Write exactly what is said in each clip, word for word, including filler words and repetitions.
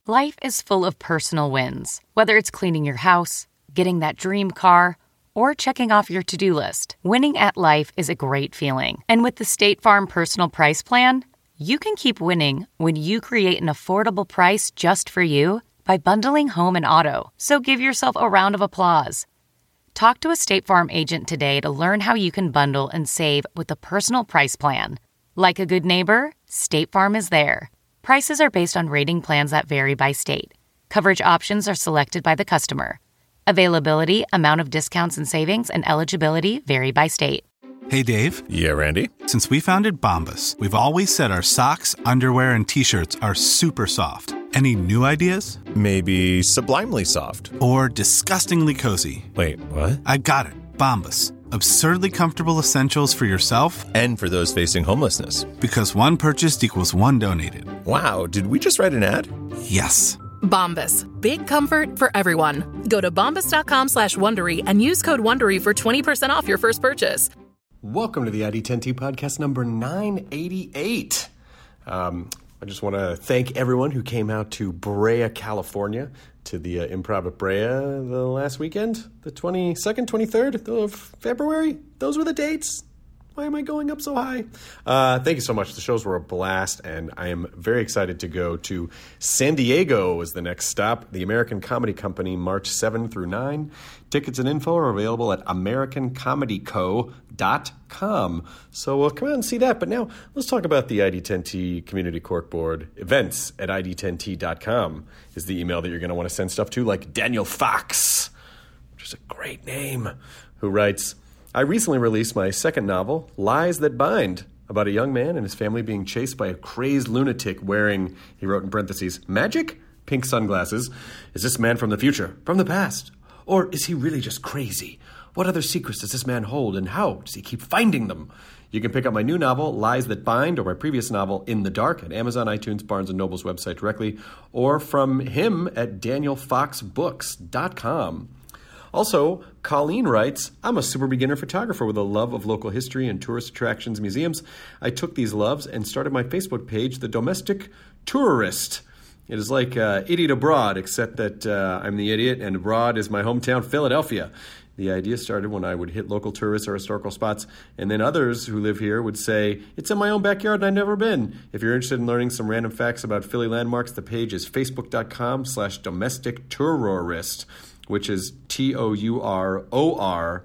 Life is full of personal wins, whether it's cleaning your house, getting that dream car, or checking off your to-do list. Winning at life is a great feeling. And with the State Farm Personal Price Plan, you can keep winning when you create an affordable price just for you by bundling home and auto. So give yourself a round of applause. Talk to a State Farm agent today to learn how you can bundle and save with the Personal Price Plan. Like a good neighbor, State Farm is there. Prices are based on rating plans that vary by state. Coverage options are selected by the customer. Availability, amount of discounts and savings, and eligibility vary by state. Hey, Dave. Yeah, Randy? Since we founded Bombas, we've always said our socks, underwear, and T-shirts are super soft. Any new ideas? Maybe sublimely soft. Or disgustingly cozy. Wait, what? I got it. Bombas. Absurdly comfortable essentials for yourself and for those facing homelessness. Because one purchased equals one donated. Wow, did we just write an ad? Yes. Bombas. Big comfort for everyone. Go to bombas.com slash Wondery and use code Wondery for twenty percent off your first purchase. Welcome to the I D ten T podcast number nine eighty-eight. Um, I just want to thank everyone who came out to Brea, California, to the uh, Improv at Brea the last weekend, the twenty-second, twenty-third of February. Those were the dates. Why am I going up so high? Uh, thank you so much. The shows were a blast, and I am very excited to go to San Diego as the next stop. The American Comedy Company, March seventh through ninth. Tickets and info are available at american comedy co dot com. So uh, come out and see that. But now let's talk about the I D ten T Community Corkboard. Events at I D ten T dot com is the email that you're going to want to send stuff to, like Daniel Fox, which is a great name, who writes, I recently released my second novel, Lies That Bind, about a young man and his family being chased by a crazed lunatic wearing, he wrote in parentheses, magic? Pink sunglasses. Is this man from the future? From the past? Or is he really just crazy? What other secrets does this man hold, and how does he keep finding them? You can pick up my new novel, Lies That Bind, or my previous novel, In the Dark, at Amazon, iTunes, Barnes and Noble's website directly, or from him at daniel fox books dot com. Also, Colleen writes, I'm a super beginner photographer with a love of local history and tourist attractions and museums. I took these loves and started my Facebook page, The Domestic Tourist. It is like uh, Idiot Abroad, except that uh, I'm the idiot and abroad is my hometown, Philadelphia. The idea started when I would hit local tourists or historical spots, and then others who live here would say, it's in my own backyard and I've never been. If you're interested in learning some random facts about Philly landmarks, the page is facebook.com slash domestic tourist, which is T O U R O R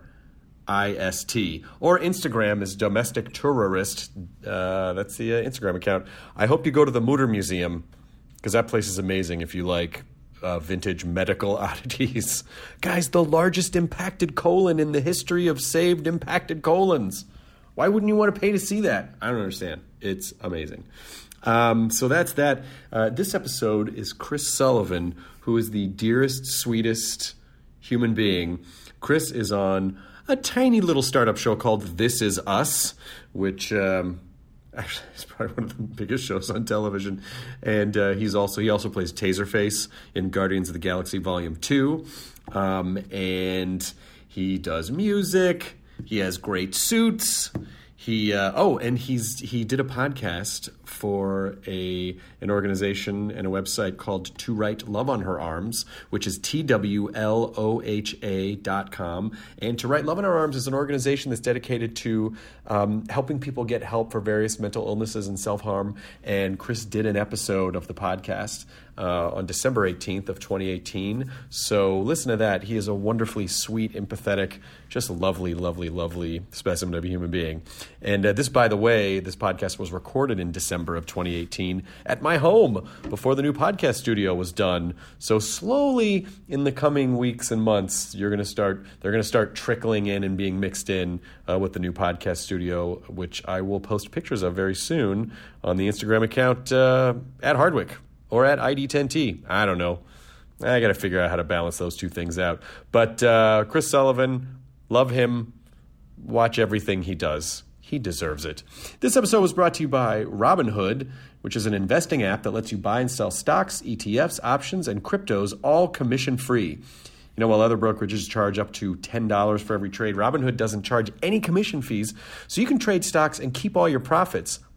I S T. Or Instagram is domestic tourist. Uh, that's the uh, Instagram account. I hope you go to the Mutter Museum, because that place is amazing if you like uh, vintage medical oddities. Guys, the largest impacted colon in the history of saved impacted colons. Why wouldn't you want to pay to see that? I don't understand. It's amazing. Um, so that's that. Uh, this episode is Chris Sullivan, who is the dearest, sweetest human being. Chris is on a tiny little startup show called This Is Us, which um, actually is probably one of the biggest shows on television. And uh, he's also he also plays Taserface in Guardians of the Galaxy Volume two. Um, and he does music. He has great suits. He uh, oh, and he's he did a podcast for a an organization and a website called To Write Love on Her Arms, which is T W L O H A dot com. And To Write Love on Her Arms is an organization that's dedicated to um, helping people get help for various mental illnesses and self-harm. And Chris did an episode of the podcast uh, on December eighteenth of twenty eighteen. So listen to that. He is a wonderfully sweet, empathetic, just lovely, lovely, lovely specimen of a human being. And uh, this, by the way, this podcast was recorded in December of twenty eighteen at my home before the new podcast studio was done. So slowly in the coming weeks and months, you're going to start, they're going to start trickling in and being mixed in uh, with the new podcast studio, which I will post pictures of very soon on the Instagram account uh, at Hardwick or at I D ten T. I don't know. I got to figure out how to balance those two things out. But uh, Chris Sullivan, love him. Watch everything he does. He deserves it. This episode was brought to you by Robinhood, which is an investing app that lets you buy and sell stocks, E T Fs, options, and cryptos, all commission-free. You know, while other brokerages charge up to ten dollars for every trade, Robinhood doesn't charge any commission fees, so you can trade stocks and keep all your profits.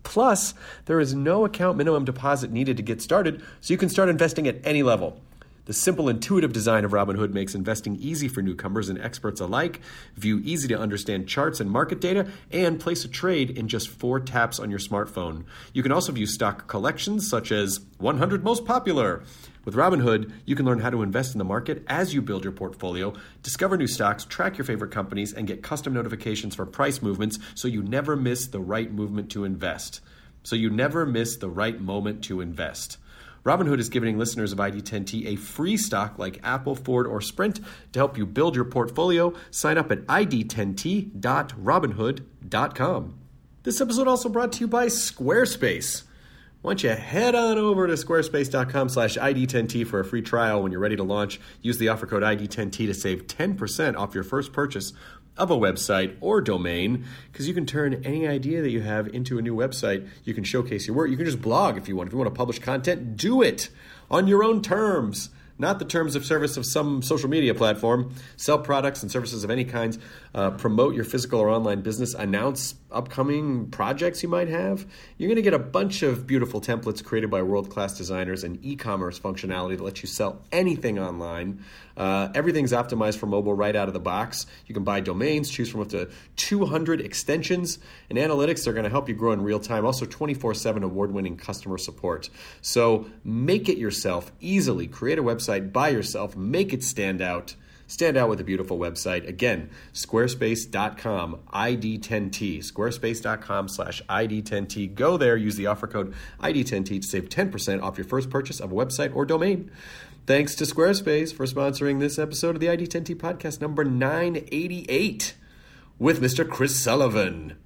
Plus, there is no account minimum deposit needed to get started, so you can start investing at any level. The simple, intuitive design of Robinhood makes investing easy for newcomers and experts alike. View easy-to-understand charts and market data, and place a trade in just four taps on your smartphone. You can also view stock collections, such as one hundred Most Popular. With Robinhood, you can learn how to invest in the market as you build your portfolio, discover new stocks, track your favorite companies, and get custom notifications for price movements so you never miss the right movement to invest. So you never miss the right moment to invest. Robinhood is giving listeners of I D ten T a free stock like Apple, Ford, or Sprint to help you build your portfolio. Sign up at I D ten T dot robinhood dot com. This episode also brought to you by Squarespace. Why don't you head on over to squarespace.com slash ID10T for a free trial when you're ready to launch. Use the offer code I D ten T to save ten percent off your first purchase of a website or domain, because you can turn any idea that you have into a new website. You can showcase your work. You can just blog if you want. If you want to publish content, do it on your own terms, not the terms of service of some social media platform. Sell products and services of any kinds. Uh, promote your physical or online business. Announce upcoming projects you might have. You're going to get a bunch of beautiful templates created by world-class designers and e-commerce functionality that lets you sell anything online. Uh, everything's optimized for mobile right out of the box. You can buy domains, choose from up to two hundred extensions, and analytics are going to help you grow in real time. Also, twenty-four seven award-winning customer support. So make it yourself easily. Create a website by yourself. Make it stand out. Stand out with a beautiful website. Again, squarespace dot com, I D ten T. Squarespace.com slash I D ten T. Go there, use the offer code I D ten T to save ten percent off your first purchase of a website or domain. Thanks to Squarespace for sponsoring this episode of the I D ten T podcast number nine eighty-eight with Mister Chris Sullivan.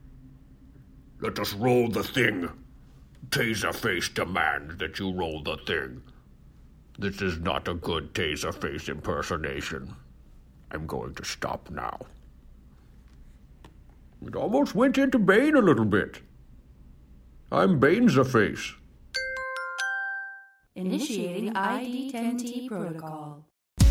Let us roll the thing. Taserface demands that you roll the thing. This is not a good Taserface impersonation. I'm going to stop now. It almost went into Bane a little bit. I'm Bane-the-Face. Initiating I D ten T protocol.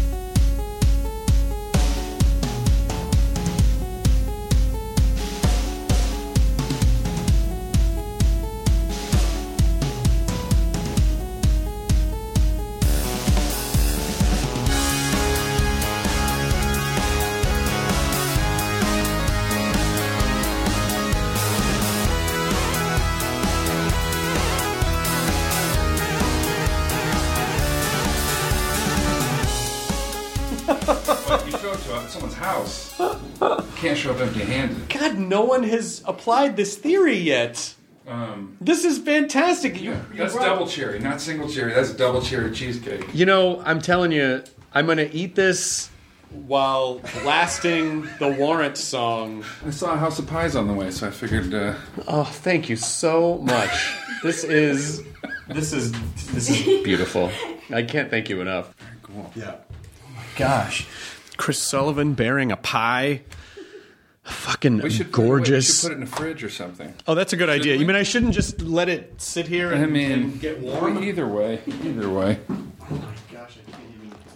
Someone's house. Can't show up empty-handed. God, no one has applied this theory yet. Um, this is fantastic. You, yeah, you that's brought... double cherry, not single cherry. That's double cherry cheesecake. You know, I'm telling you, I'm going to eat this while blasting the Warrant song. I saw House of Pies on the way, so I figured... Uh... Oh, thank you so much. This is... This is... This is beautiful. I can't thank you enough. Very cool. Yeah. Oh, my gosh. Chris Sullivan bearing a pie. Fucking we should gorgeous. Put it, we should put it in a fridge or something. Oh, that's a good should idea. We? You mean I shouldn't just let it sit here and, I mean, and get warm? Either way. Either way. Oh my gosh, I can't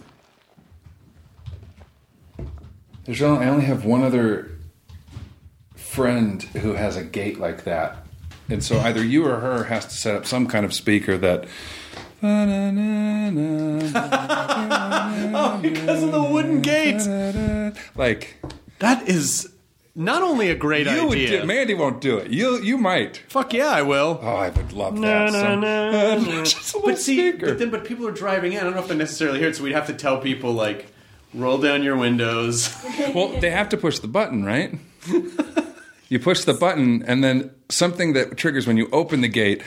even... There's only, I only have one other friend who has a gate like that. And so either you or her has to set up some kind of speaker that... Oh, because of the wooden gate. Like that is not only a great you idea. Would do, Mandy won't do it. You you might. Fuck yeah, I will. Oh, I would love no, that. No, Some, no, uh, no. Just a but see, speaker. but then but people are driving in. I don't know if they necessarily hear it, so we'd have to tell people like, roll down your windows. Well, they have to push the button, right? You push the button, and then something that triggers when you open the gate.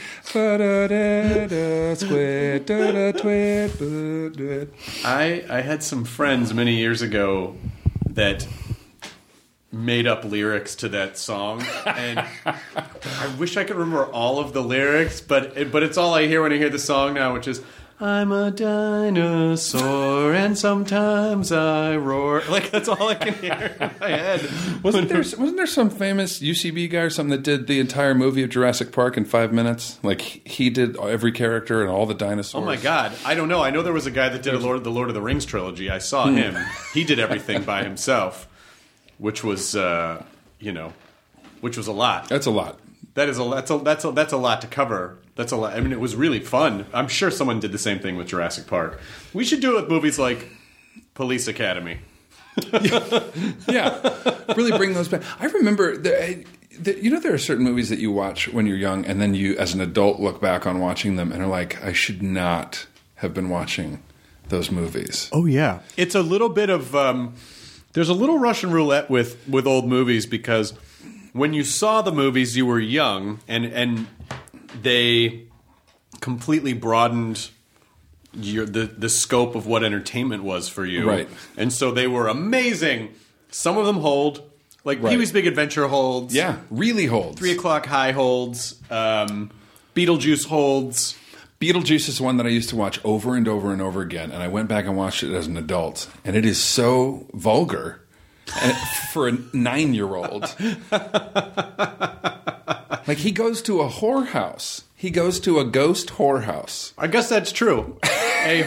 I I had some friends many years ago that made up lyrics to that song, and I wish I could remember all of the lyrics, but it, but it's all I hear when I hear the song now, which is I'm a dinosaur and sometimes I roar. Like that's all I can hear in my head. Wasn't there wasn't there some famous U C B guy or something that did the entire movie of Jurassic Park in five minutes? Like he did every character and all the dinosaurs. Oh my God! I don't know. I know there was a guy that did a Lord, the Lord of the Rings trilogy. I saw him. He did everything by himself, which was uh, you know, which was a lot. That's a lot. That is a that's a that's a that's a lot to cover. That's a lot. I mean, it was really fun. I'm sure someone did the same thing with Jurassic Park. We should do it with movies like Police Academy. Yeah, really bring those back. I remember, the, the, you know, there are certain movies that you watch when you're young, and then you, as an adult, look back on watching them and are like, I should not have been watching those movies. Oh yeah, it's a little bit of um, there's a little Russian roulette with with old movies, because when you saw the movies, you were young, and and they completely broadened your, the the scope of what entertainment was for you, right? And so they were amazing. Some of them hold, like right. Pee-wee's Big Adventure holds, yeah, really holds. Three O'clock High holds, um, Beetlejuice holds. Beetlejuice is one that I used to watch over and over and over again, and I went back and watched it as an adult, and it is so vulgar and for a nine-year-old. Like, he goes to a whorehouse. He goes to a ghost whorehouse. I guess that's true. A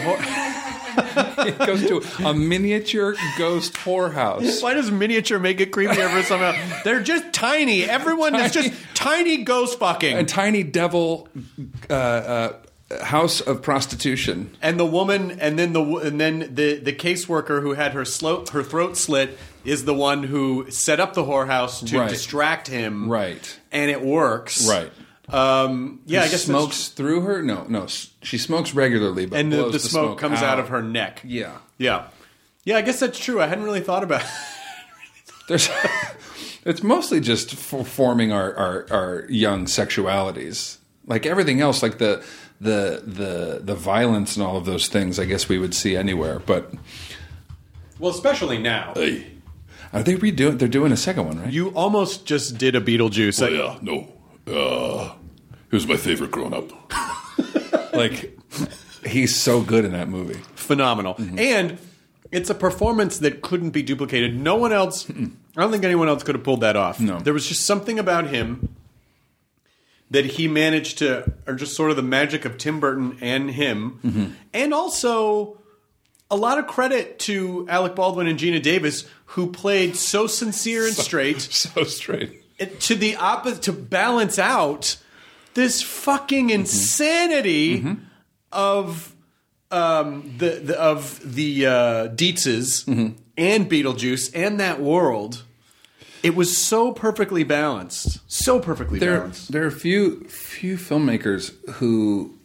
whore- He goes to a miniature ghost whorehouse. Why does miniature make it creepier for somehow? They're just tiny. Everyone is just tiny ghost fucking. A tiny devil uh, uh, house of prostitution. And the woman, and then the and then the the caseworker who had her slo- her throat slit is the one who set up the whorehouse to right. distract him. Right. And it works. Right. Um, yeah, he I guess smokes through her. No, no, she smokes regularly, but and the, blows the, the smoke, smoke comes out. out of her neck. Yeah, yeah, yeah. I guess that's true. I hadn't really thought about. There's, it's mostly just for forming our, our, our young sexualities. Like everything else, like the the the the violence and all of those things. I guess we would see anywhere, but well, especially now. Hey. Are they redoing? They're doing a second one, right? You almost just did a Beetlejuice. Oh, yeah, no. Uh, he was my favorite growing up. Like, he's so good in that movie. Phenomenal. Mm-hmm. And it's a performance that couldn't be duplicated. No one else, I don't think anyone else could have pulled that off. No. There was just something about him that he managed to, or just sort of the magic of Tim Burton and him. Mm-hmm. And also a lot of credit to Alec Baldwin and Gina Davis, who played so sincere and so, straight. So straight. It, to the opposite, to balance out this fucking insanity mm-hmm. of um, the, the of the uh, Dietzes mm-hmm. and Beetlejuice and that world. It was so perfectly balanced, so perfectly there, balanced. There are few few filmmakers who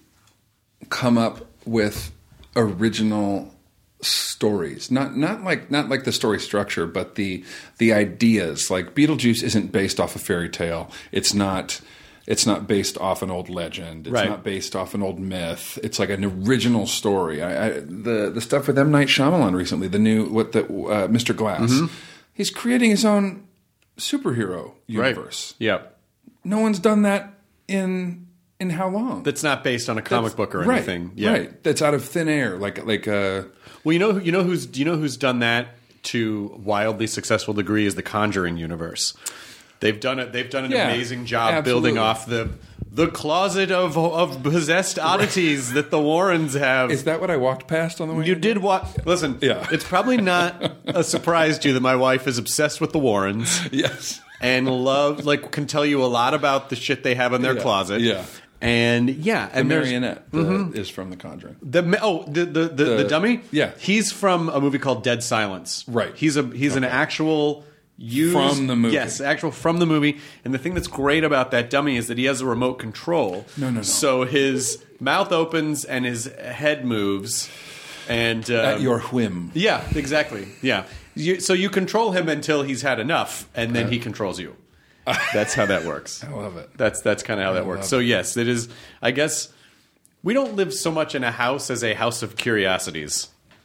come up with original stories, not not like not like the story structure, but the the ideas. Like Beetlejuice isn't based off a fairy tale. It's not. It's not based off an old legend. It's right. not based off an old myth. It's like an original story. I, I, the the stuff with M. Night Shyamalan recently, the new what the uh, Mister Glass, mm-hmm. he's creating his own superhero universe. Right. Yeah, no one's done that in in how long? That's not based on a comic That's, book or right, anything. Yeah. Right. That's out of thin air. Like like uh, well, you know you know who's you know who's done that to wildly successful degree is the Conjuring universe. They've done it. They've done an yeah, amazing job absolutely. building off the the closet of of possessed oddities that the Warrens have. Is that what I walked past on the way? You did what? Listen, yeah. It's probably not a surprise to you that my wife is obsessed with the Warrens. Yes, and love like can tell you a lot about the shit they have in their yeah. closet. Yeah, and yeah, and the marionette the, mm-hmm. is from The Conjuring. The oh the the the, the, the dummy. Yeah, he's from a movie called Dead Silence. Right. He's a he's okay. an actual. Used, from the movie. Yes, actual from the movie. And the thing that's great about that dummy is that he has a remote control. No, no, no. So his mouth opens and his head moves. And uh, at your whim. Yeah, exactly. Yeah. You, so you control him until he's had enough, and then he controls you. That's how that works. I love it. That's that's kind of how I that works. So yes, it is. I guess we don't live so much in a house as a house of curiosities,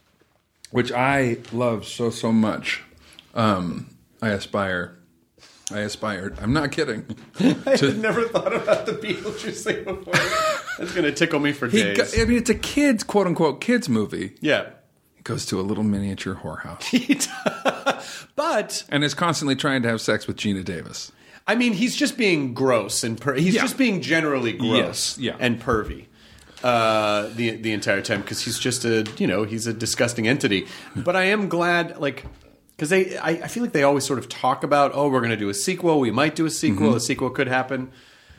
which I love so so much. Um, I aspire. I aspire. I'm not kidding. I had never thought about the Beetlejuice thing before. That's going to tickle me for days. Go, I mean, it's a kids, quote unquote, kids movie. Yeah. He goes to a little miniature whorehouse. But and is constantly trying to have sex with Gina Davis. I mean, he's just being gross and per- he's yeah. just being generally gross yes. yeah. and pervy. Uh, the the entire time because he's just a you know he's a disgusting entity. But I am glad like. Because they, I, I feel like they always sort of talk about, oh, we're going to do a sequel. We might do a sequel. Mm-hmm. A sequel could happen.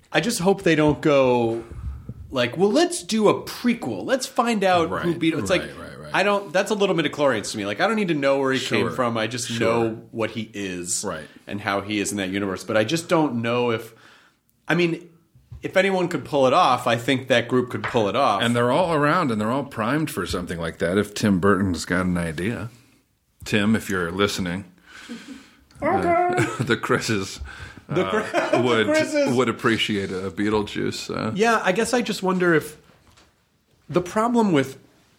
I just hope they don't go like, well, let's do a prequel. Let's find out Right, who beat him. It's right, like, right, right. I don't, that's a little midichlorians to me. Like, I don't need to know where he Sure, came from. I just sure. know what he is Right. and how he is in that universe. But I just don't know if, I mean, if anyone could pull it off, I think that group could pull it off. And they're all around, and they're all primed for something like that. If Tim Burton's got an idea, Tim, if you're listening, uh, the Chris's uh, would Chris's. would appreciate a Beetlejuice. Uh, Yeah, I guess I just wonder if the problem with,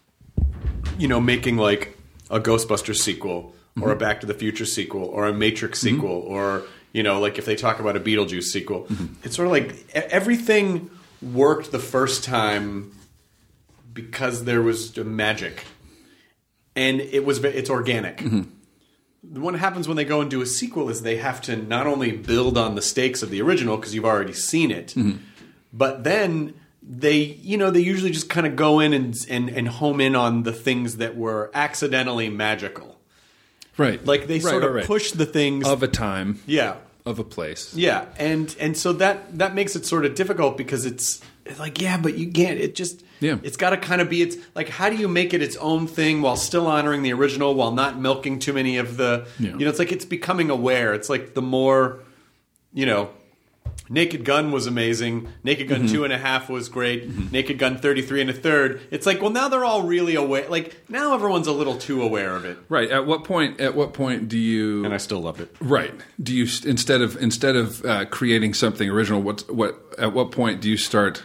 you know, making like a Ghostbusters sequel or Mm-hmm. a Back to the Future sequel or a Matrix sequel or, you know, like if they talk about a Beetlejuice sequel, Mm-hmm. it's sort of like e- everything worked the first time because there was magic and it was it's organic. Mm-hmm. What happens when they go and do a sequel is they have to not only build on the stakes of the original because you've already seen it, Mm-hmm. but then they, you know, they usually just kind of go in and, and and home in on the things that were accidentally magical. right. Like they Right, sort right, of right. push the things of a time, yeah. of a place. Yeah, and and so that that makes it sort of difficult because it's, it's like, yeah, but you can't. It just Yeah. it's got to kind of be it's like, how do you make it its own thing while still honoring the original while not milking too many of the Yeah. you know, it's like it's becoming aware. It's like the more, you know, Naked Gun was amazing. Naked Gun Mm-hmm. two and a half was great. Naked Gun thirty-three and a third. It's like, well, now they're all really aware. Like now everyone's a little too aware of it. Right. At what point? At what point do you? And I still loved it. Right. Do you instead of instead of uh, creating something original? What what? At what point do you start?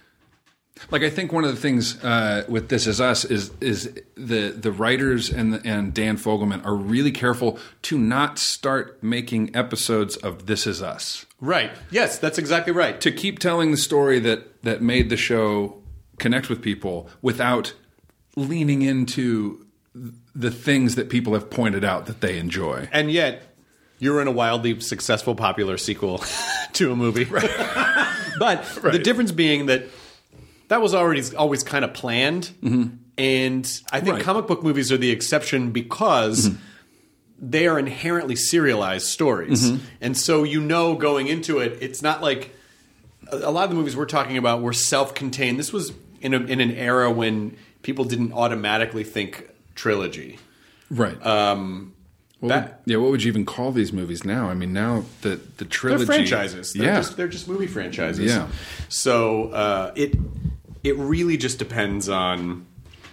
Like I think one of the things uh, with This Is Us is is the the writers and the, and Dan Fogelman are really careful to not start making episodes of This Is Us. Right. Yes, that's exactly right. To keep telling the story that that made the show connect with people without leaning into the things that people have pointed out that they enjoy. And yet, you're in a wildly successful, popular sequel to a movie. Right. But the Right. difference being that that was already always kind of planned. Mm-hmm. And I think Right. comic book movies are the exception because mm-hmm. they are inherently serialized stories. Mm-hmm. And so you know going into it, it's not like a, a lot of the movies we're talking about were self-contained. This was in, a, in an era when people didn't automatically think trilogy. Right. Um, What that, would, yeah, what would you even call these movies now? I mean, now the the trilogy, they're franchises. They're yeah, just, they're just movie franchises. Yeah. So uh, it it really just depends on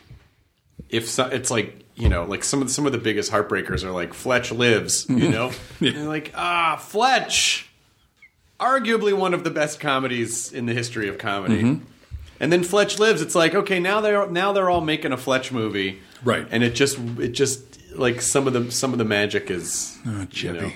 if so, it's like, you know, like some of the, some of the biggest heartbreakers are like Fletch Lives. You know, Yeah. and they're like, ah, Fletch, arguably one of the best comedies in the history of comedy. Mm-hmm. And then Fletch Lives. It's like, okay, now they're now they're all making a Fletch movie, Right. And it just it just like some of the some of the magic is oh, Chevy, you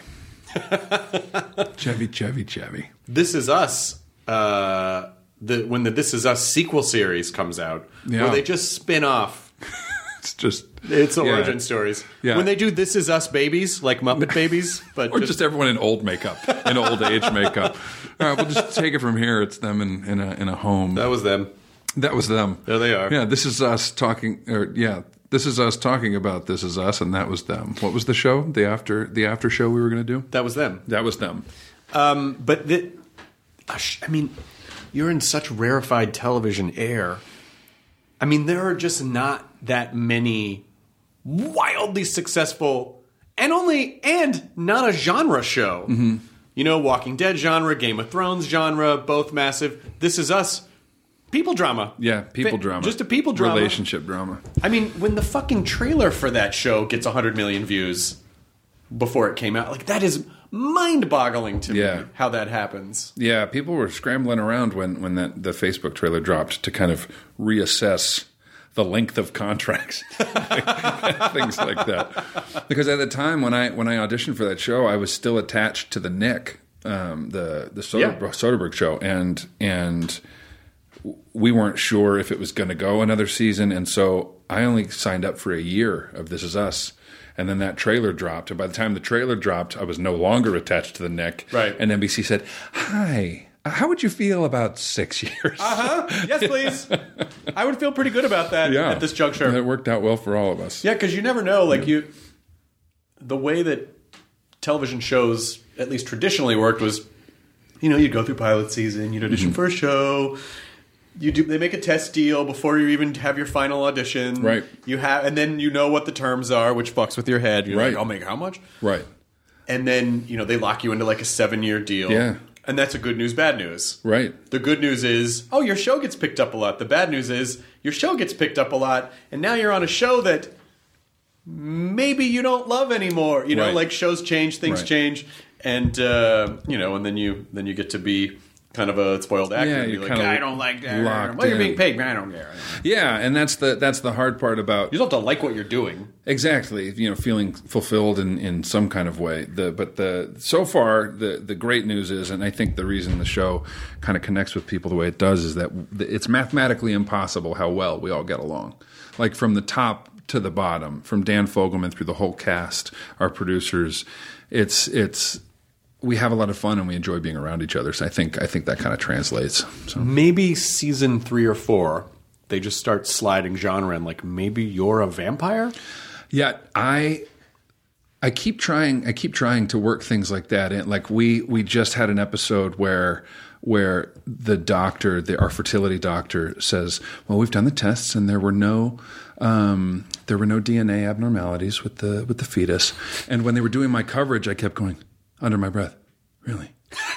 know. Chevy, Chevy, Chevy. This Is Us, uh, the when the This Is Us sequel series comes out, Yeah. where they just spin off It's just its yeah. origin stories. Yeah. When they do This Is Us babies, like Muppet Babies, but or just, everyone in old makeup, in old age makeup. All right, we'll just take it from here. It's them in, in a in a home. that was them. That was them. There they are. Yeah, This Is Us talking. Or yeah, This Is Us talking about This Is Us, and that was them. What was the show? The after the after show we were going to do. That was them. That was them. Um, but the, I mean, you're in such rarefied television air. I mean, there are just not that many wildly successful and only and not a genre show. Mm-hmm. You know, Walking Dead genre, Game of Thrones genre, both massive. This Is Us, people drama. Yeah, people Fa- drama. Just a people drama. Relationship drama. I mean, when the fucking trailer for that show gets one hundred million views before it came out, like that is mind-boggling to Yeah. me how that happens. Yeah, people were scrambling around when, when that the Facebook trailer dropped to kind of reassess the length of contracts, things like that. Because at the time when I when I auditioned for that show, I was still attached to the Nick, um, the the Soder- Yeah. Soderbergh show, and and we weren't sure if it was going to go another season, and so I only signed up for a year of This Is Us. And then that trailer dropped. And by the time the trailer dropped, I was no longer attached to the Nick. Right. And N B C said, "Hi, how would you feel about six years?" Uh-huh. Yes, please. I would feel pretty good about that Yeah. at this juncture. And it worked out well for all of us. Yeah, because you never know. Like you, the way that television shows, at least traditionally, worked was you know, you go through pilot season, you'd audition mm-hmm. for a show. You do. They make a test deal before you even have your final audition. Right. You have, and then you know what the terms are, which fucks with your head. You're right. like, I'll make how much? Right. And then, you know, they lock you into like a seven-year deal. Yeah. And that's a good news, bad news. Right. The good news is, oh, your show gets picked up a lot. The bad news is, your show gets picked up a lot, and now you're on a show that maybe you don't love anymore. You know, right. like shows change, things right. change, and uh, you know, and then you then you get to be kind of a spoiled actor yeah, and be you're like, kind of I don't like that. Well, you're being paid, man. I don't care. Yeah, and that's the that's the hard part about you don't have to like what you're doing. Exactly, you know, feeling fulfilled in, in some kind of way. The but the so far the the great news is, and I think the reason the show kind of connects with people the way it does is that it's mathematically impossible how well we all get along. Like from the top to the bottom, from Dan Fogelman through the whole cast, our producers, it's it's. We have a lot of fun and we enjoy being around each other. So I think I think that kind of translates. So. Maybe season three or four, they just start sliding genre and like maybe you're a vampire. Yeah, I I keep trying. I keep trying to work things like that in. Like we we just had an episode where where the doctor, the, our fertility doctor, says, "Well, we've done the tests and there were no." Um, there were no D N A abnormalities with the with the fetus. And when they were doing my coverage, I kept going. Under my breath, really?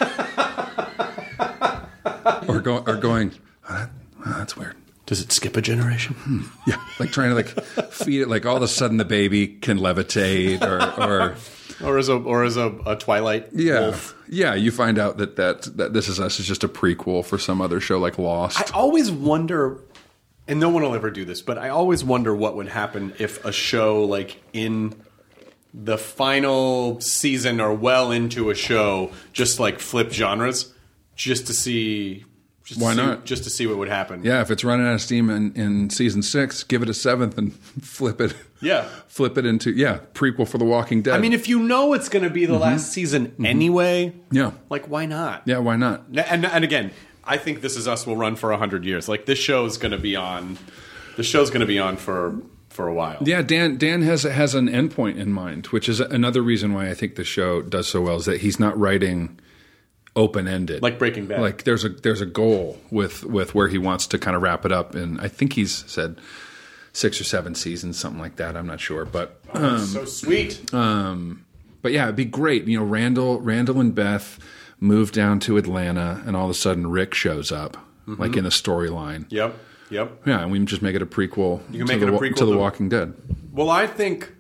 or, go, or going, oh, that, oh, that's weird. Does it skip a generation? Hmm. Yeah, like trying to like feed it. Like all of a sudden the baby can levitate, or or, or as a or as a, a Twilight yeah, wolf. Yeah. You find out that, that that This Is Us is just a prequel for some other show like Lost. I always wonder, and no one will ever do this, but I always wonder what would happen if a show like in the final season or well into a show just like flip genres just to see just why to see, not just to see what would happen. Yeah, if it's running out of steam in, in season six, give it a seventh and flip it. Yeah, flip it into yeah prequel for The Walking Dead. I mean, if you know it's going to be the mm-hmm. last season mm-hmm. anyway, yeah, like why not? Yeah, why not? And and again, I think This Is Us will run for a hundred years. Like this show is going to be on. The show's going to be on for. For a while. Yeah, Dan Dan has has an endpoint in mind, which is another reason why I think the show does so well, is that he's not writing open-ended. Like Breaking Bad. Like there's a there's a goal with, with where he wants to kind of wrap it up, and I think he's said six or seven seasons, something like that. I'm not sure. But um, oh, so sweet. Um but yeah, it'd be great. You know, Randall Randall and Beth move down to Atlanta, and all of a sudden Rick shows up, mm-hmm. like in a storyline. Yep. Yep. Yeah, and we can just make it a prequel. You can make to it the, a prequel to The Walking Dead. Well, I think,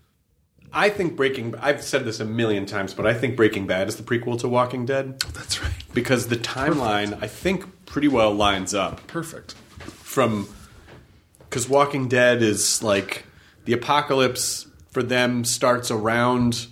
I think Breaking. I've said this a million times, but I think Breaking Bad is the prequel to Walking Dead. That's right. Because the timeline, Perfect. I think, pretty well lines up. Perfect. From because Walking Dead is like the apocalypse for them starts around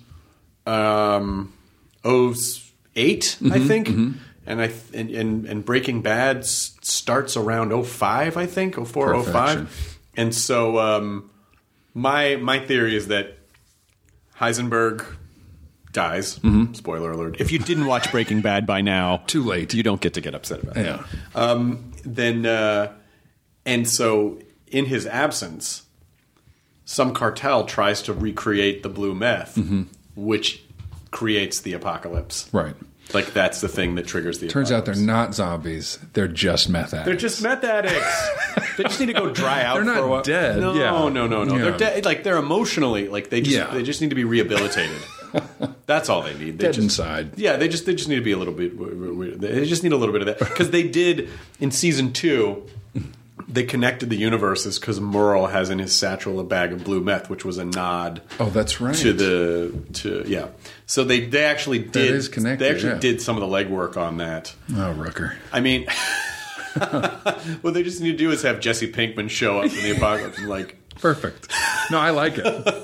um, oh eight, mm-hmm, I think. Mm-hmm. And I th- and, and and Breaking Bad s- starts around oh five, I think, oh four, oh five. And so um, my my theory is that Heisenberg dies. Mm-hmm. Spoiler alert. If you didn't watch Breaking Bad by now, too late. You don't get to get upset about it. Yeah. Um, then uh, and so in his absence, some cartel tries to recreate the blue meth, mm-hmm. which creates the apocalypse. Right. Like, that's the thing that triggers the Turns apocalypse. out they're not zombies. They're just meth addicts. They're just meth addicts. They just need to go dry out they're for a while. They're not dead. No, yeah. no, no, no. Yeah. They're dead. Like, they're emotionally, like, they just, yeah. they just need to be rehabilitated. That's all they need. They dead just, inside. Yeah, they just, they just need to be a little bit, they just need a little bit of that. Because they did, in season two, they connected the universes because Merle has in his satchel a bag of blue meth, which was a nod. Oh, that's right. To the to yeah. So they they actually did. That is connected, they actually yeah. did some of the legwork on that. Oh, Rooker. I mean, what they just need to do is have Jesse Pinkman show up in the apocalypse and like. Perfect. No, I like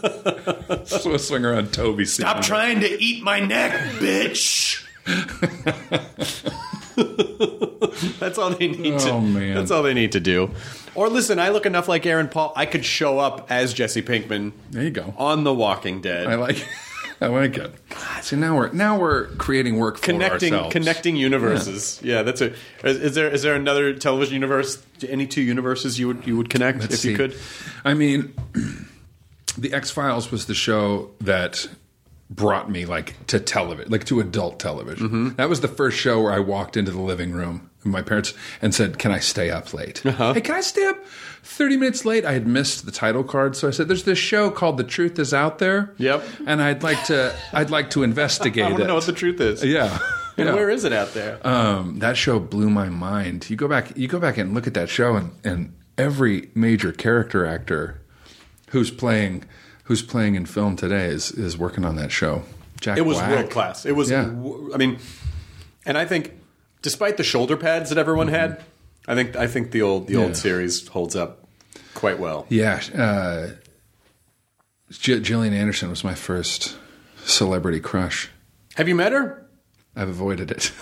it. So swing around Toby. Stop trying to eat my neck, bitch. That's all they need to. Oh, man. That's all they need to do. Or listen, I look enough like Aaron Paul. I could show up as Jesse Pinkman. There you go. On The Walking Dead. I like. I like it. God, see, now we're now we're creating work for connecting ourselves. connecting universes. Yeah, yeah that's it. Is, is there is there another television universe? Any two universes you would you would connect Let's if see. you could? I mean, the X-Files was the show that brought me like to television, like to adult television. Mm-hmm. That was the first show where I walked into the living room with my parents and said, "Can I stay up late? Uh-huh. Hey, can I stay up thirty minutes late?" I had missed the title card, so I said, "There's this show called The Truth Is Out There." Yep. And I'd like to, I'd like to investigate I want it. to know what the truth is. Yeah. And Yeah. where is it out there? Um, that show blew my mind. You go back, you go back and look at that show, and, and every major character actor who's playing, who's playing in film today is is working on that show. Jack It was Black. world class. It was, Yeah. w- I mean, and I think, despite the shoulder pads that everyone had, I think I think the old the Yeah. old series holds up quite well. Yeah, uh, G- Gillian Anderson was my first celebrity crush. Have you met her? I've avoided it.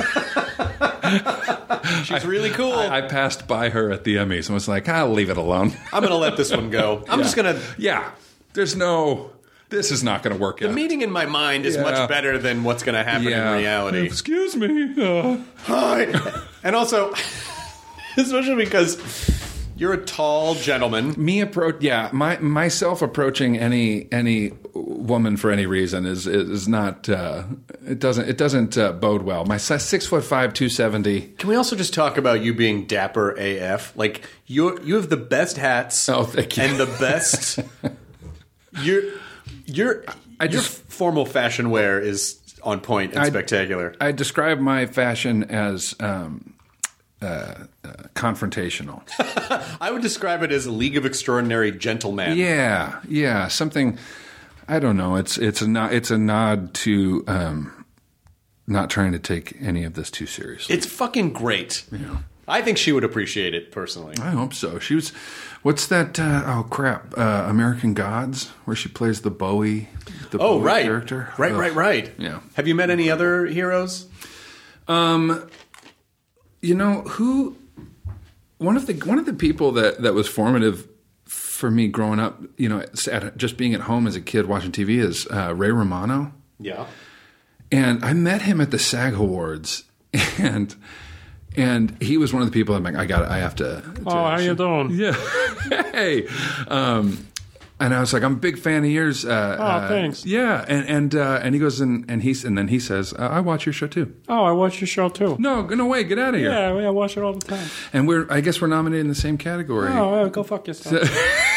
She's really cool. I, I passed by her at the Emmys and was like, "I'll leave it alone." I'm going to let this one go. I'm Yeah. just going to. Yeah, there's no. This is not going to work The out. meeting in my mind is Yeah. much better than what's going to happen Yeah. in reality. Excuse me. Uh, Hi. And also, especially because you're a tall gentleman. me approach, yeah, my myself approaching any any woman for any reason is is not. Uh, it doesn't it doesn't uh, bode well. My size, six foot five, two seventy. Can we also just talk about you being dapper A F? Like you, you have the best hats. Oh, thank you. And the best. You're, you're, I your just- formal fashion wear is on point and I- spectacular. I describe my fashion as um, uh, uh, confrontational. I would describe it as a League of Extraordinary Gentlemen. Yeah, yeah, something. I don't know. It's it's a nod, it's a nod to um, not trying to take any of this too seriously. It's fucking great. Yeah. I think she would appreciate it personally. I hope so. She was. What's that? Uh, oh crap! Uh, American Gods, where she plays the Bowie. The Oh, Bowie right. character. Right, Ugh. right, right. Yeah. Have you met any other heroes? Um, you know who? One of the one of the people that that was formative for me growing up, you know, at, just being at home as a kid watching T V is uh, Ray Romano. Yeah. And I met him at the SAG Awards, and and he was one of the people I'm like, I got, I have to. to Oh, how you doing? Yeah, hey, um, and I was like, I'm a big fan of yours. Uh, Oh, uh, thanks. Yeah, and and uh, and he goes and and he's and then he says, uh, I watch your show too. Oh, I watch your show too. No, no way, get out of here. Yeah, yeah, I watch it all the time. And we're, I guess we're nominated in the same category. Oh, yeah, go fuck yourself.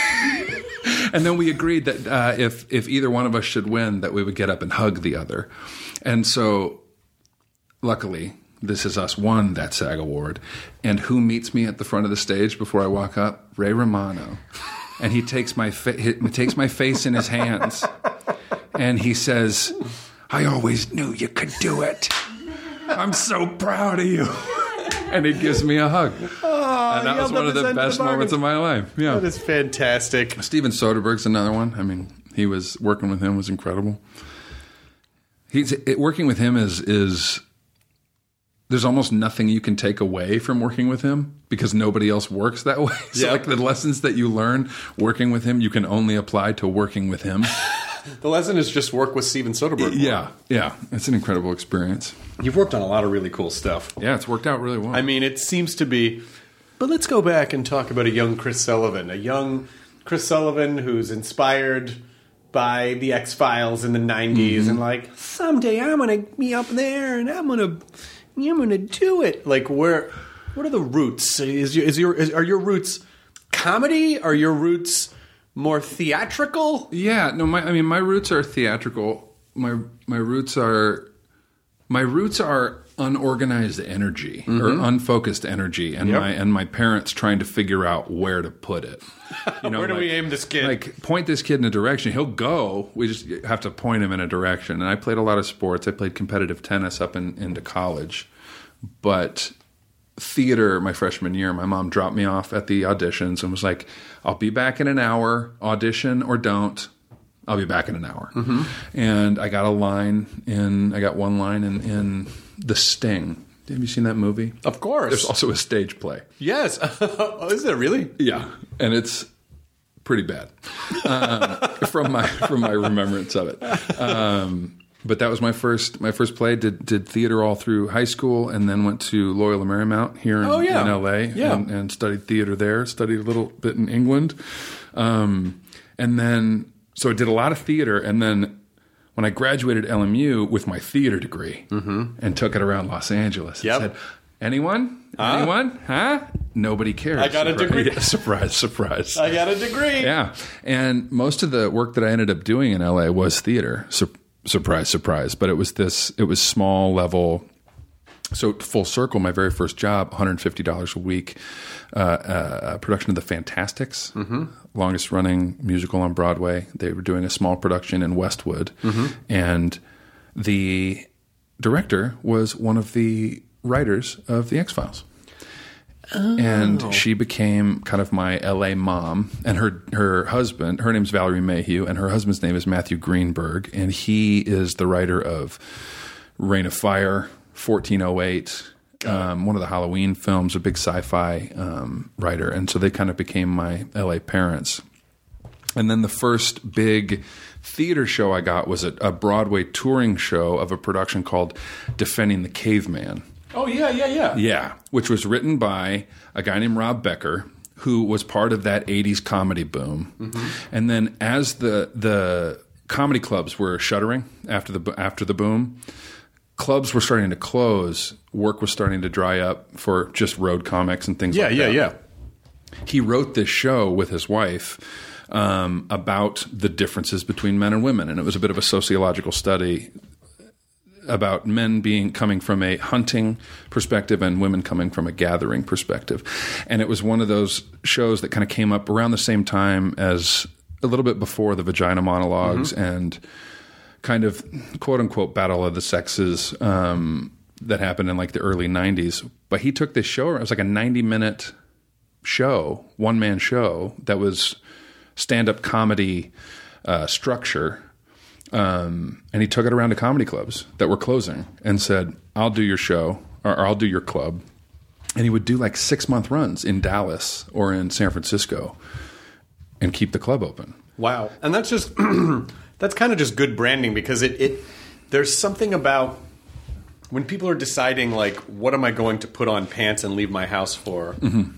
And then we agreed that uh, if if either one of us should win, that we would get up and hug the other. And so, luckily, This Is Us won that SAG award. And who meets me at the front of the stage before I walk up? Ray Romano. And he takes my fa- he takes my face in his hands, and he says, "I always knew you could do it. I'm so proud of you." And he gives me a hug. Oh, And that was one of the best moments of my life. Yeah. That is fantastic. Steven Soderbergh's another one. I mean, he was working with him was incredible. He's it, working with him is is there's almost nothing you can take away from working with him because nobody else works that way. So Yeah. like the lessons that you learn working with him, you can only apply to working with him. The lesson is just work with Steven Soderbergh. Yeah, yeah. It's an incredible experience. You've worked on a lot of really cool stuff. Yeah, it's worked out really well. I mean, it seems to be... But let's go back and talk about a young Chris Sullivan. A young Chris Sullivan who's inspired by the X-Files in the nineties Mm-hmm. and like, someday I'm going to be up there and I'm going to I'm going to do it. Like, where... What are the roots? Is your, is your is, are your roots comedy? Are your roots more theatrical? Yeah, no, my I mean my roots are theatrical. My my roots are my roots are unorganized energy or unfocused energy, and Yep. my and my parents trying to figure out where to put it. You know, Where do like- we aim this kid? Like point this kid in a direction. He'll go. We just have to point him in a direction. And I played a lot of sports. I played competitive tennis up in, into college, but theater my freshman year, my mom dropped me off at the auditions and was like, I'll be back in an hour, audition or don't, I'll be back in an hour. Mm-hmm. And I got a line in, I got one line in, in The Sting. Have you seen that movie? Of course. There's also a stage play. Yes. Oh, is there really? Yeah. And it's pretty bad um, from my from my remembrance of it. Um, But that was my first my first play. Did did theater all through high school, and then went to Loyola Marymount here in, Oh, yeah. in L A. Yeah. And, and studied theater there. Studied a little bit in England, um, and then so I did a lot of theater. And then when I graduated L M U with my theater degree mm-hmm. and took it around Los Angeles. Yep. And said, anyone? Huh? Anyone? Huh? Nobody cares. I got a surprise. degree. Yeah, surprise, surprise. I got a degree. Yeah. And most of the work that I ended up doing in L A was theater. Sur- surprise, surprise. But it was this, it was small level. So full circle, my very first job, one hundred fifty dollars a week, uh, uh, production of The Fantastics, mm-hmm. longest running musical on Broadway. They were doing a small production in Westwood. Mm-hmm. And the director was one of the writers of The X-Files. Oh. And she became kind of my L A mom, and her her husband, her name's Valerie Mayhew, and her husband's name is Matthew Greenberg, and he is the writer of Reign of Fire, fourteen oh eight, um, one of the Halloween films, a big sci-fi um, writer, and so they kind of became my L A parents. And then the first big theater show I got was a, a Broadway touring show of a production called Defending the Caveman. Oh, yeah, yeah, yeah. Yeah, which was written by a guy named Rob Becker, who was part of that eighties comedy boom. Mm-hmm. And then as the the comedy clubs were shuttering after the after the boom, clubs were starting to close, work was starting to dry up for just road comics and things yeah, like yeah, that. Yeah, yeah, He wrote this show with his wife um, about the differences between men and women, and it was a bit of a sociological study about men being coming from a hunting perspective and women coming from a gathering perspective. And it was one of those shows that kind of came up around the same time as a little bit before the Vagina Monologues mm-hmm. and kind of quote unquote battle of the sexes um, that happened in like the early nineties. But he took this show, it was like a ninety minute show, one man show that was stand-up comedy uh, structure. Um, and he took it around to comedy clubs that were closing and said, I'll do your show or, or I'll do your club. And he would do like six month runs in Dallas or in San Francisco and keep the club open. Wow. And that's just, that's kind of just good branding because it, it, there's something about when people are deciding like, what am I going to put on pants and leave my house for? Mm-hmm.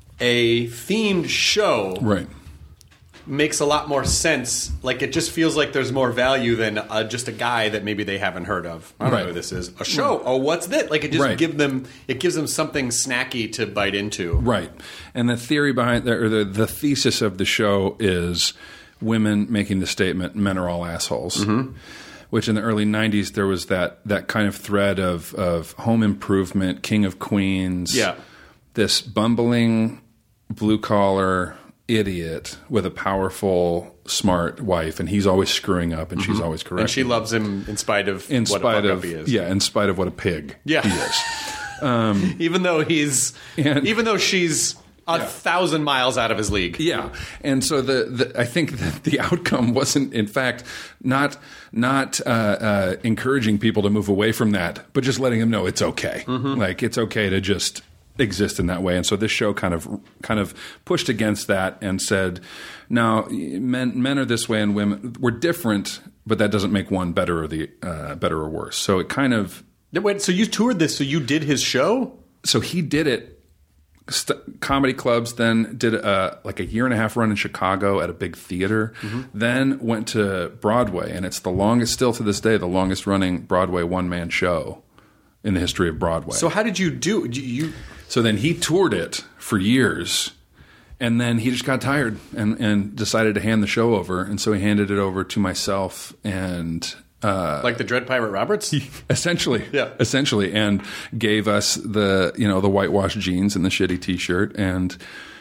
A themed show. Right. Makes a lot more sense. Like it just feels like there's more value than uh, just a guy that maybe they haven't heard of. I don't right. know who this is. A show. Right. Oh, what's this? Like it just right. give them. It gives them something snacky to bite into. Right. And the theory behind the, or the the thesis of the show is women making the statement, "Men are all assholes." Mm-hmm. Which in the early nineties there was that that kind of thread of of Home Improvement, King of Queens. Yeah. This bumbling blue collar idiot with a powerful, smart wife, and he's always screwing up, and mm-hmm. she's always correcting. And she loves him in spite of in what spite a fuck of up he is. Yeah, in spite of what a pig yeah. he is. Um, even though he's, and, even though she's a yeah. thousand miles out of his league. Yeah, and so the, the I think that the outcome wasn't, in fact, not not uh, uh, encouraging people to move away from that, but just letting them know it's okay. Mm-hmm. Like it's okay to just exist in that way. And so this show kind of kind of pushed against that and said, no, men men are this way and women we're different, but that doesn't make one better or the uh, better or worse. So it kind of wait. So you toured this? So you did his show? So he did it. St- comedy clubs. Then did a, like a year and a half run in Chicago at a big theater. Mm-hmm. Then went to Broadway, and it's the longest, still to this day, the longest running Broadway one man show in the history of Broadway. So how did you do? You So then he toured it for years, and then he just got tired and, and decided to hand the show over. And so he handed it over to myself and uh, like the Dread Pirate Roberts, essentially, yeah, essentially, and gave us the you know the whitewashed jeans and the shitty T-shirt, and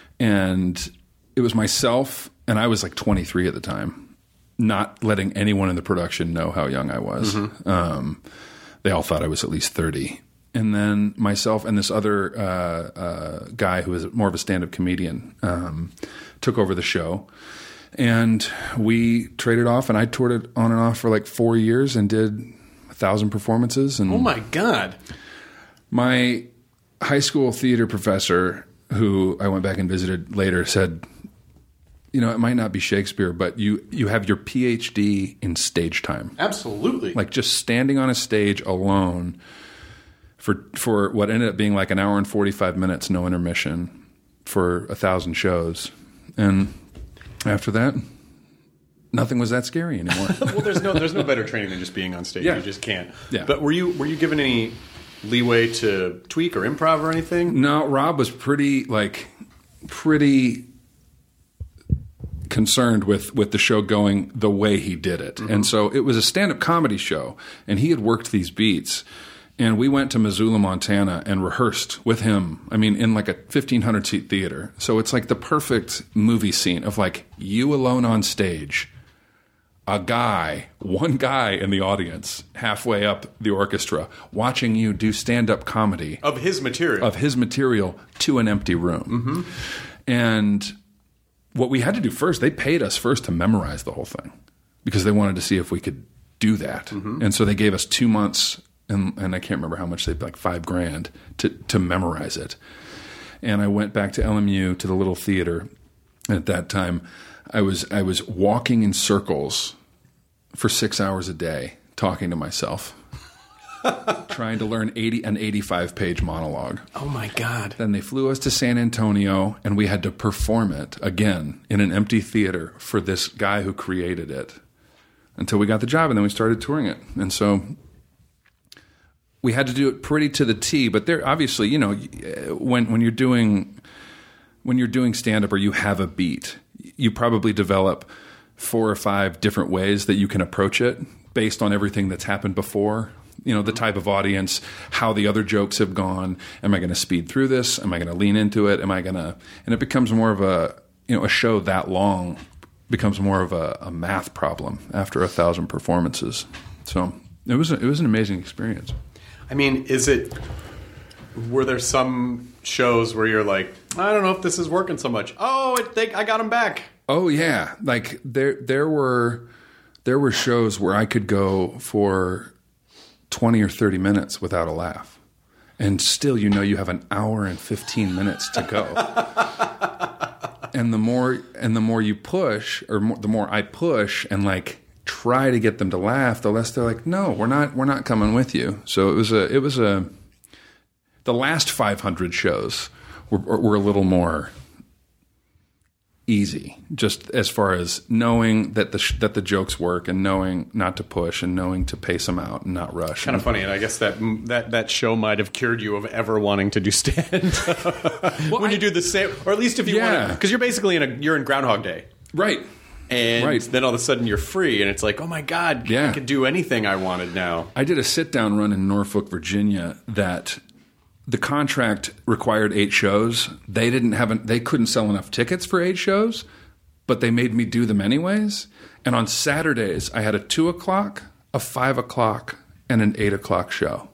and it was myself, and I was like twenty-three at the time, not letting anyone in the production know how young I was. Mm-hmm. Um, they all thought I was at least thirty. And then myself and this other uh, uh, guy who was more of a stand-up comedian um, took over the show. And we traded off, and I toured it on and off for like four years and did a thousand performances. And oh, my God. My high school theater professor, who I went back and visited later, said, you know, it might not be Shakespeare, but you, you have your P H D in stage time. Absolutely. Like just standing on a stage alone for for what ended up being like an hour and forty-five minutes, no intermission, for a thousand shows. And after that, nothing was that scary anymore. Well, there's no there's no better training than just being on stage. Yeah. You just can't. Yeah. But were you were you given any leeway to tweak or improv or anything? No, Rob was pretty like pretty concerned with with the show going the way he did it. Mm-hmm. And so it was a stand-up comedy show, and he had worked these beats. And we went to Missoula, Montana, and rehearsed with him. I mean, in like a fifteen hundred seat theater. So it's like the perfect movie scene of like you alone on stage, a guy, one guy in the audience, halfway up the orchestra, watching you do stand-up comedy Of his material. of his material to an empty room. Mm-hmm. And what we had to do first, they paid us first to memorize the whole thing because they wanted to see if we could do that. Mm-hmm. And so they gave us two months, and, and I can't remember how much they like five grand to to memorize it. And I went back to L M U to the little theater. At that time, I was I was walking in circles for six hours a day, talking to myself, trying to learn eighty an eighty-five page monologue. Oh my God! Then they flew us to San Antonio, and we had to perform it again in an empty theater for this guy who created it until we got the job, and then we started touring it. And so we had to do it pretty to the T. But there, obviously, you know, when when you're doing when you're doing stand-up or you have a beat, you probably develop four or five different ways that you can approach it based on everything that's happened before. You know, the type of audience, how the other jokes have gone. Am I going to speed through this? Am I going to lean into it? Am I going to... And it becomes more of a, you know, a show that long becomes more of a, a math problem after a thousand performances. So it was, a, it was an amazing experience. I mean, is it... Were there some shows where you're like, I don't know if this is working so much. Oh, I think I got him back. Oh yeah, like there there were there were shows where I could go for twenty or thirty minutes without a laugh, and still, you know, you have an hour and fifteen minutes to go. And the more and the more you push, or more, the more I push and like try to get them to laugh, the less they're like, no, we're not we're not coming with you. So it was a it was a the last five hundred shows were, were a little more easy, just as far as knowing that the sh- that the jokes work and knowing not to push and knowing to pace them out and not rush. Kind of funny, and I guess that that that show might have cured you of ever wanting to do stand well, when I, you do the same, or at least if you yeah. want to, because you're basically in a you're in Groundhog Day, right? And right. then all of a sudden you're free, and it's like, oh my God, yeah. I could do anything I wanted now. I did a sit down run in Norfolk, Virginia that. The contract required eight shows. They didn't have an, they couldn't sell enough tickets for eight shows, but they made me do them anyways. And on Saturdays, I had a two o'clock, a five o'clock, and an eight o'clock show.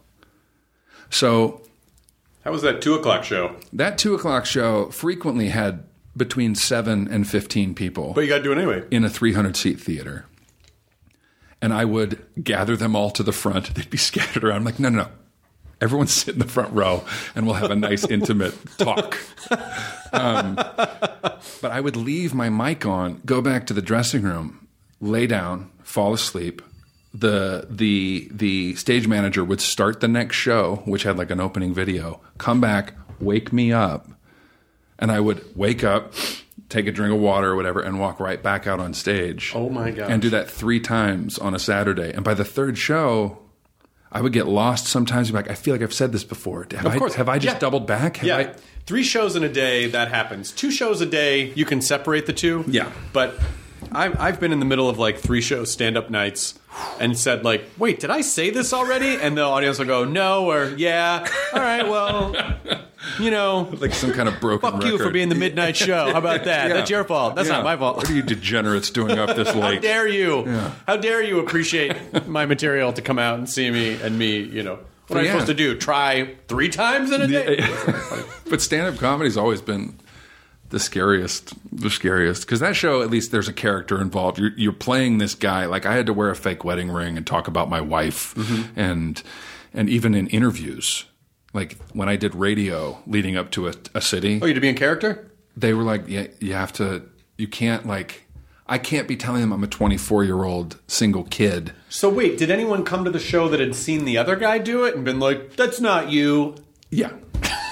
So, how was that two o'clock show? That two o'clock show frequently had between seven and fifteen people. But you got to do it anyway in a three hundred seat theater. And I would gather them all to the front. They'd be scattered around. I'm like, no, no, no. Everyone sit in the front row, and we'll have a nice, intimate talk. Um, but I would leave my mic on, go back to the dressing room, lay down, fall asleep. The the the stage manager would start the next show, which had like an opening video, come back, wake me up, and I would wake up, take a drink of water or whatever, and walk right back out on stage. Oh, my gosh. And do that three times on a Saturday. And by the third show... I would get lost sometimes. Be like, I feel like I've said this before. Have, of course. I, have I just yeah. doubled back? Have yeah. I... Three shows in a day, that happens. Two shows a day, you can separate the two. Yeah. But I've, I've been in the middle of like three show stand-up nights and said like, wait, did I say this already? And the audience will go, no, or yeah. All right, well, you know. Like some kind of broken fuck record. you for being the midnight show. How about that? Yeah. That's your fault. That's yeah. not my fault. What are you degenerates doing up this late? How dare you? Yeah. How dare you appreciate my material to come out and see me and me, you know. What am I yeah. supposed to do? Try three times in a day? Yeah. But stand-up comedy's always been the scariest, the scariest. Because that show, at least there's a character involved. You're, you're playing this guy. Like, I had to wear a fake wedding ring and talk about my wife. Mm-hmm. And and even in interviews, like when I did radio leading up to a, a city. Oh, you had to be in character? They were like, yeah, you have to, you can't like... I can't be telling them I'm a twenty-four-year-old single kid. So wait, did anyone come to the show that had seen the other guy do it and been like, that's not you? Yeah.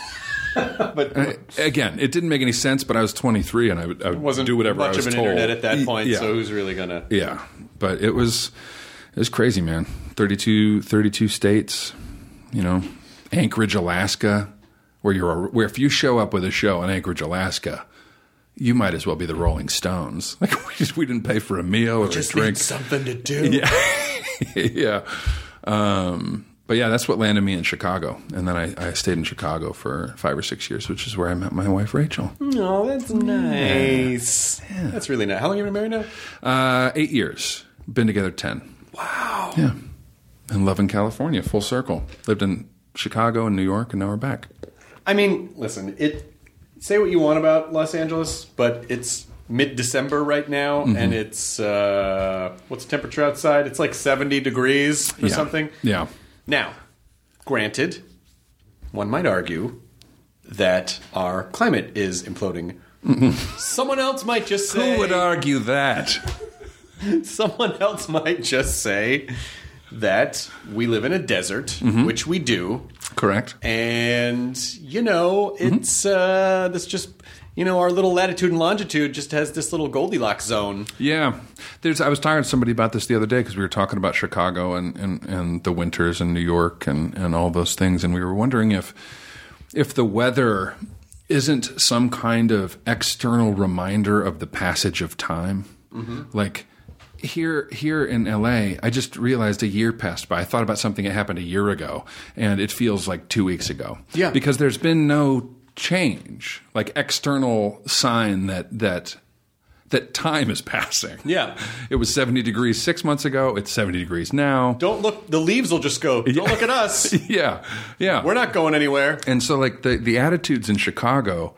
but Uh, again, it didn't make any sense, but I was twenty-three and I would, I would wasn't do whatever I much was of an told. internet at that point, Yeah. so who's really gonna? Yeah, but it was it was crazy, man. thirty-two, thirty-two states, you know, Anchorage, Alaska, where you're where if you show up with a show in Anchorage, Alaska, you might as well be the Rolling Stones. Like we just we didn't pay for a meal or Just a drink. need something to do. Yeah, yeah. Um, but yeah, that's what landed me in Chicago, and then I, I stayed in Chicago for five or six years, which is where I met my wife Rachel. Oh, that's nice. That's really nice. How long have you been married now? Uh, eight years. Been together ten. Wow. Yeah. And love in California, full circle. Lived in Chicago and New York, and now we're back. I mean, listen, it. Say what you want about Los Angeles, but it's mid-December right now, Mm-hmm. and it's uh, what's the temperature outside? It's like seventy degrees or Yeah. something. Yeah. Now, granted, one might argue that our climate is imploding. Someone else might just say. Who would argue that? Someone else might just say that we live in a desert, Mm-hmm. which we do. Correct. And, you know, it's uh, this just, you know, our little latitude and longitude just has this little Goldilocks zone. Yeah. There's. I was talking to somebody about this the other day because we were talking about Chicago and, and, and the winters in New York and, and all those things. And we were wondering if if the weather isn't some kind of external reminder of the passage of time. Mm-hmm. Like here here in L A, I just realized a year passed by. I thought about something that happened a year ago, and it feels like two weeks ago. Yeah. Because there's been no change, like external sign that that that time is passing. Yeah. It was seventy degrees six months ago. It's seventy degrees now. Don't look, the leaves will just go, don't look at us. Yeah. Yeah. We're not going anywhere. And so like the, the attitudes in Chicago,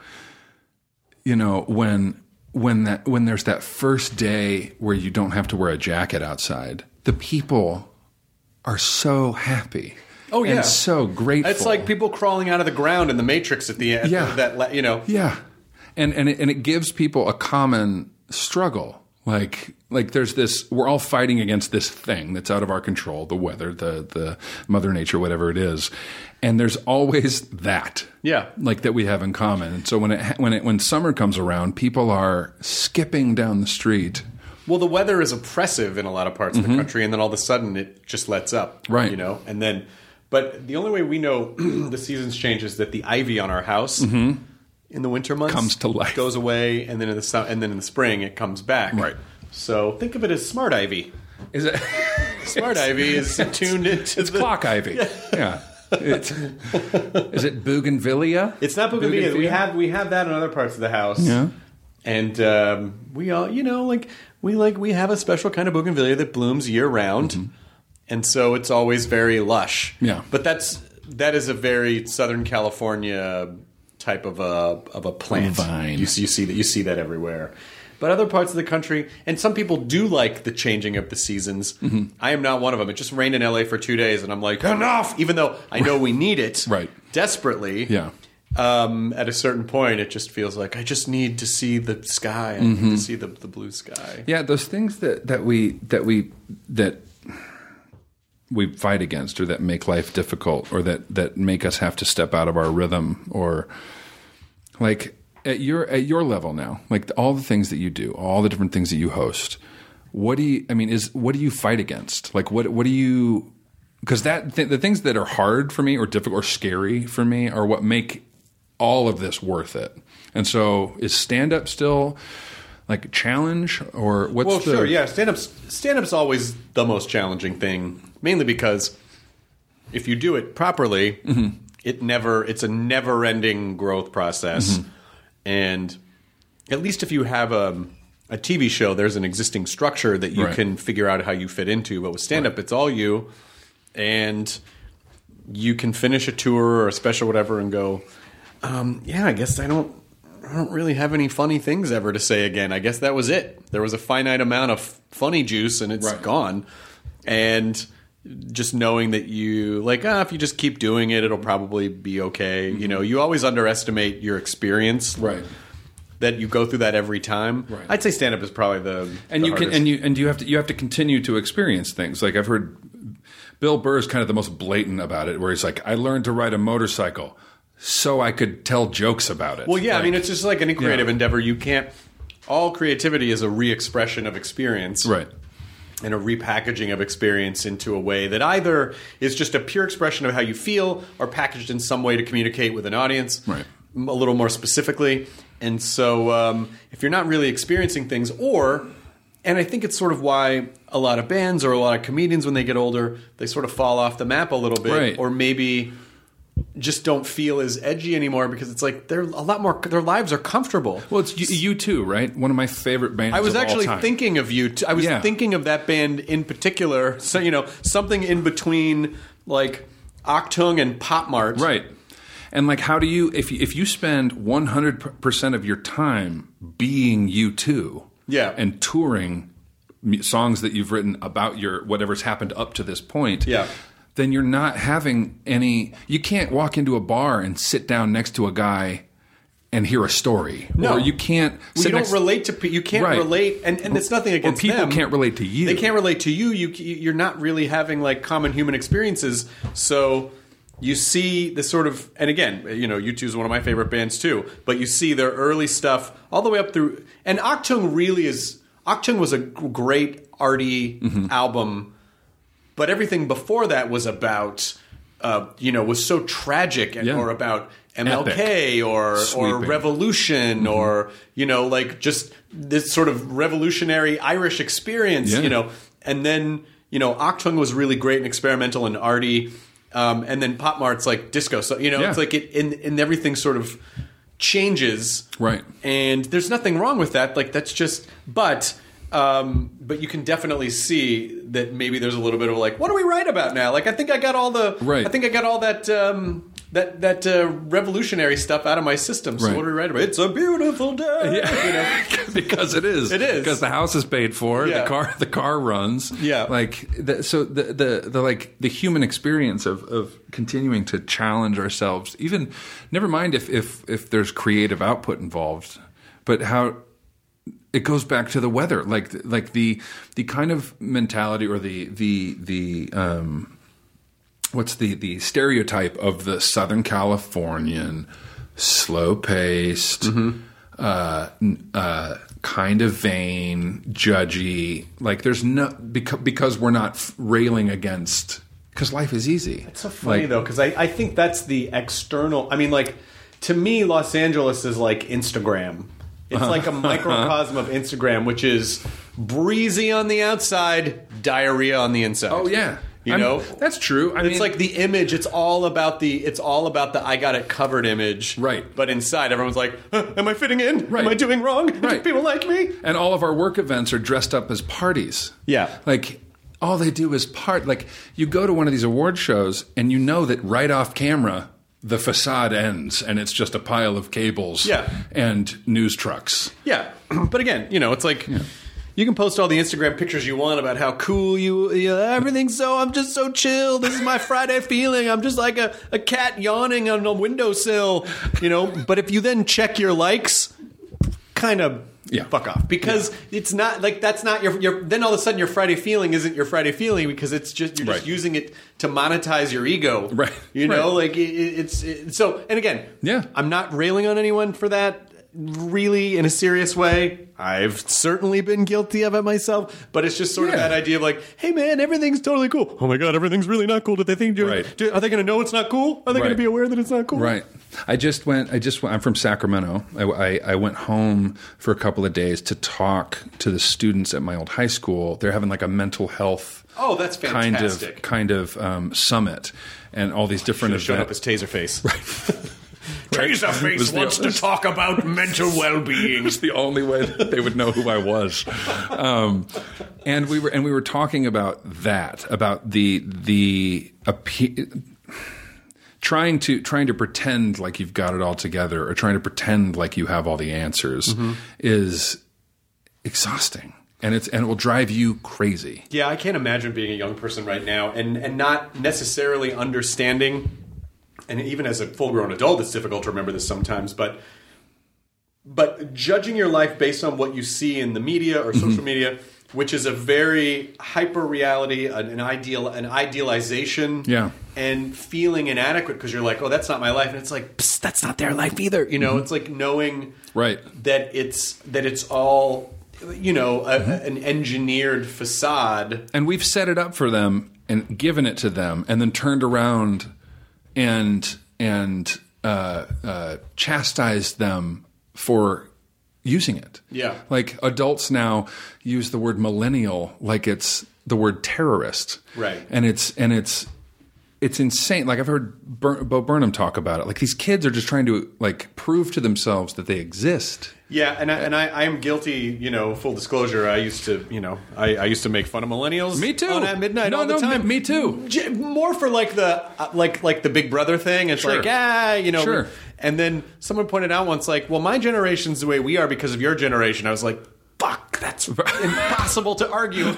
you know, when when that when there's that first day where you don't have to wear a jacket outside, the people are so happy. Oh, yeah. And so grateful. It's like people crawling out of the ground in the Matrix at the end. Yeah. That, la- you know. Yeah. And and it, and it gives people a common struggle. Like like there's this, we're all fighting against this thing that's out of our control, the weather, the the Mother Nature, whatever it is. And there's always that. Yeah. Like that we have in common. And so when it when it when summer comes around, people are skipping down the street. Well, the weather is oppressive in a lot of parts of the country, and then all of a sudden it just lets up. Right. You know? And then, but the only way we know the seasons change is that the ivy on our house in the winter months Comes to life. goes away, and then in the su- and then in the spring it comes back. Right. So think of it as smart ivy. Is it Smart ivy is tuned into It's the, clock ivy. Yeah. It's, is it bougainvillea? It's not bougainvillea. We have we have that in other parts of the house. Yeah. And um, we all, you know, like we like we have a special kind of bougainvillea that blooms year round, and so it's always very lush. Yeah. But that's that is a very Southern California type of a of a plant. Vine. You see, you see that you see that everywhere. But other parts of the country, and some people do like the changing of the seasons. I am not one of them. It just rained in L A for two days, and I'm like, enough! Even though I know we need it Right. desperately. Yeah. Um, at a certain point, it just feels like I just need to see the sky. I need to see the, the blue sky. Yeah, those things that, that we that we that we fight against, or that make life difficult, or that, that make us have to step out of our rhythm, or like at your at your level now, like all the things that you do, all the different things that you host. What do you? I mean, is what do you fight against? Like what what do you? Because that th- the things that are hard for me, or difficult, or scary for me, are what make all of this worth it. And so, is stand up still like a challenge, or what's Well, the? sure, yeah. Stand-up's, stand-up's always the most challenging thing, mainly because if you do it properly, it never it's a never-ending growth process. And at least if you have a, a T V show, there's an existing structure that you Right. can figure out how you fit into. But with stand-up, it's all you. And you can finish a tour or a special whatever and go, um, yeah, I guess I don't I don't really have any funny things ever to say again. I guess that was it. There was a finite amount of funny juice and it's Right. gone. And just knowing that you, like, ah, if you just keep doing it, it'll probably be okay. You know, you always underestimate your experience. Right. That you go through that every time. Right. I'd say stand-up is probably the and the you can hardest. and you and you have to you have to continue to experience things. Like I've heard Bill Burr is kind of the most blatant about it, where he's like, I learned to ride a motorcycle so I could tell jokes about it. Well, yeah, Like, I mean, it's just like any creative yeah. endeavor. You can't. All creativity is a re-expression of experience, right. and a repackaging of experience into a way that either is just a pure expression of how you feel, or packaged in some way to communicate with an audience, Right. a little more specifically. And so, um, if you're not really experiencing things, or, and I think it's sort of why a lot of bands or a lot of comedians, when they get older, they sort of fall off the map a little bit, Right. or maybe just don't feel as edgy anymore, because it's like they're a lot more. Their lives are comfortable. Well, it's you, you too, right? One of my favorite bands. I was of all actually time. thinking of you. T- I was Yeah. thinking of that band in particular. So you know, something in between like Achtung and Pop Mart. Right. And like, how do you, if you, if you spend one hundred percent of your time being U two, Yeah. and touring m- songs that you've written about your whatever's happened up to this point, Yeah. then you're not having any. You can't walk into a bar and sit down next to a guy and hear a story, No. or you can't. Well, sit you don't next, relate to pe- you can't Right. relate, and, and it's nothing or against people them. can't relate to you. They can't relate to you. You you're not really having like common human experiences. So you see the sort of, and again, you know, U two is one of my favorite bands too. But you see their early stuff all the way up through, and Achtung really is. Achtung was a g- great arty Mm-hmm. album, but everything before that was about, uh, you know, was so tragic, and, Yeah. or about M L K or or Sweeping. revolution, Mm-hmm. or you know, like just this sort of revolutionary Irish experience, Yeah. you know. And then, you know, Achtung was really great and experimental and arty, um, and then Pop Mart's like disco. So you know, Yeah. it's like it and, and everything sort of changes, Right. And there's nothing wrong with that. Like that's just, but. Um, but you can definitely see that maybe there's a little bit of like, what do we write about now? Like, I think I got all the, Right. I think I got all that, um, that that uh, revolutionary stuff out of my system. So Right. what do we write about? It's a beautiful day. Yeah. You know? Because it is. It is. Because the house is paid for. Yeah. The car the car runs. Yeah. Like the, so the, the the like the human experience of, of continuing to challenge ourselves, even never mind if, if if there's creative output involved, but how it goes back to the weather. Like like the the kind of mentality or the the the um what's the, the stereotype of the Southern Californian, slow paced, Mm-hmm. uh, uh, kind of vain, judgy. Like there's no because because we're not f- railing against because life is easy. It's so funny Like, though, because I, I think that's the external. I mean, like to me, Los Angeles is like Instagram. It's like a microcosm of Instagram, which is breezy on the outside, diarrhea on the inside. Oh yeah, You I'm- know? that's true. I it's mean, like the image. It's all about the. It's all about the. I got it covered image. Right. But inside, everyone's like, huh, "Am I fitting in? Right. Am I doing wrong? Do Right. people like me?" and all of our work events are dressed up as parties. Yeah. Like all they do is part. Like you go to one of these award shows and you know that right off camera the facade ends and it's just a pile of cables. Yeah. And news trucks. Yeah, but again, you know, it's like you can post all the Instagram pictures you want about how cool you, you know, everything's so. I'm just so chill. This is my Friday feeling. I'm just like a, a cat yawning on a windowsill, you know. But if you then check your likes, kind of Yeah. fuck off, because it's not like that's not your your. Then all of a sudden your Friday feeling isn't your Friday feeling, because it's just you're just Right. using it to monetize your ego, Right. You know, Right. like it, it's it, so. And again, Yeah. I'm not railing on anyone for that. Really, in a serious way, I've certainly been guilty of it myself. But it's just sort of Yeah. that idea of like, hey man, everything's totally cool. Oh my god, everything's really not cool. Did they think? Do, Right. do, are they going to know it's not cool? Are they going Right. to be aware that it's not cool? Right. I just went. I just went. I'm from Sacramento. I, I, I went home for a couple of days to talk to the students at my old high school. They're having like a mental health. Oh, that's kind fantastic. of kind of um, summit, and all these different Showed up events. as Taserface. Right. Taserface Was the- wants to talk about mental well-being. It's the only way that they would know who I was. Um, and we were and we were talking about that, about the the appe- trying to trying to pretend like you've got it all together, or trying to pretend like you have all the answers, Mm-hmm. is exhausting, and it's and it will drive you crazy. Yeah, I can't imagine being a young person right now and, and not necessarily understanding. And even as a full-grown adult, it's difficult to remember this sometimes. But but judging your life based on what you see in the media or social media, which is a very hyper reality, an, an ideal, an idealization, Yeah. and feeling inadequate because you're like, oh, that's not my life, and it's like, psst, that's not their life either. You know, Mhm. it's like knowing Right. that it's that it's all, you know, a, Mm-hmm. an engineered facade. And we've set it up for them and given it to them, and then turned around and and uh, uh, chastised them for using it. Yeah. Like adults now use the word millennial like it's the word terrorist. Right. And it's and it's it's insane. Like I've heard Bur- Bo Burnham talk about it. Like these kids are just trying to like prove to themselves that they exist. Yeah, and I, and I, I am guilty. You know, full disclosure. I used to, you know, I, I used to make fun of millennials. Me too. On At Midnight No, all the no, time. me- me too. J- more for like the uh, like like the Big Brother thing. It's Sure. like ah, you know. Sure. And then someone pointed out once, like, well, my generation's the way we are because of your generation. I was like, fuck, that's impossible to argue.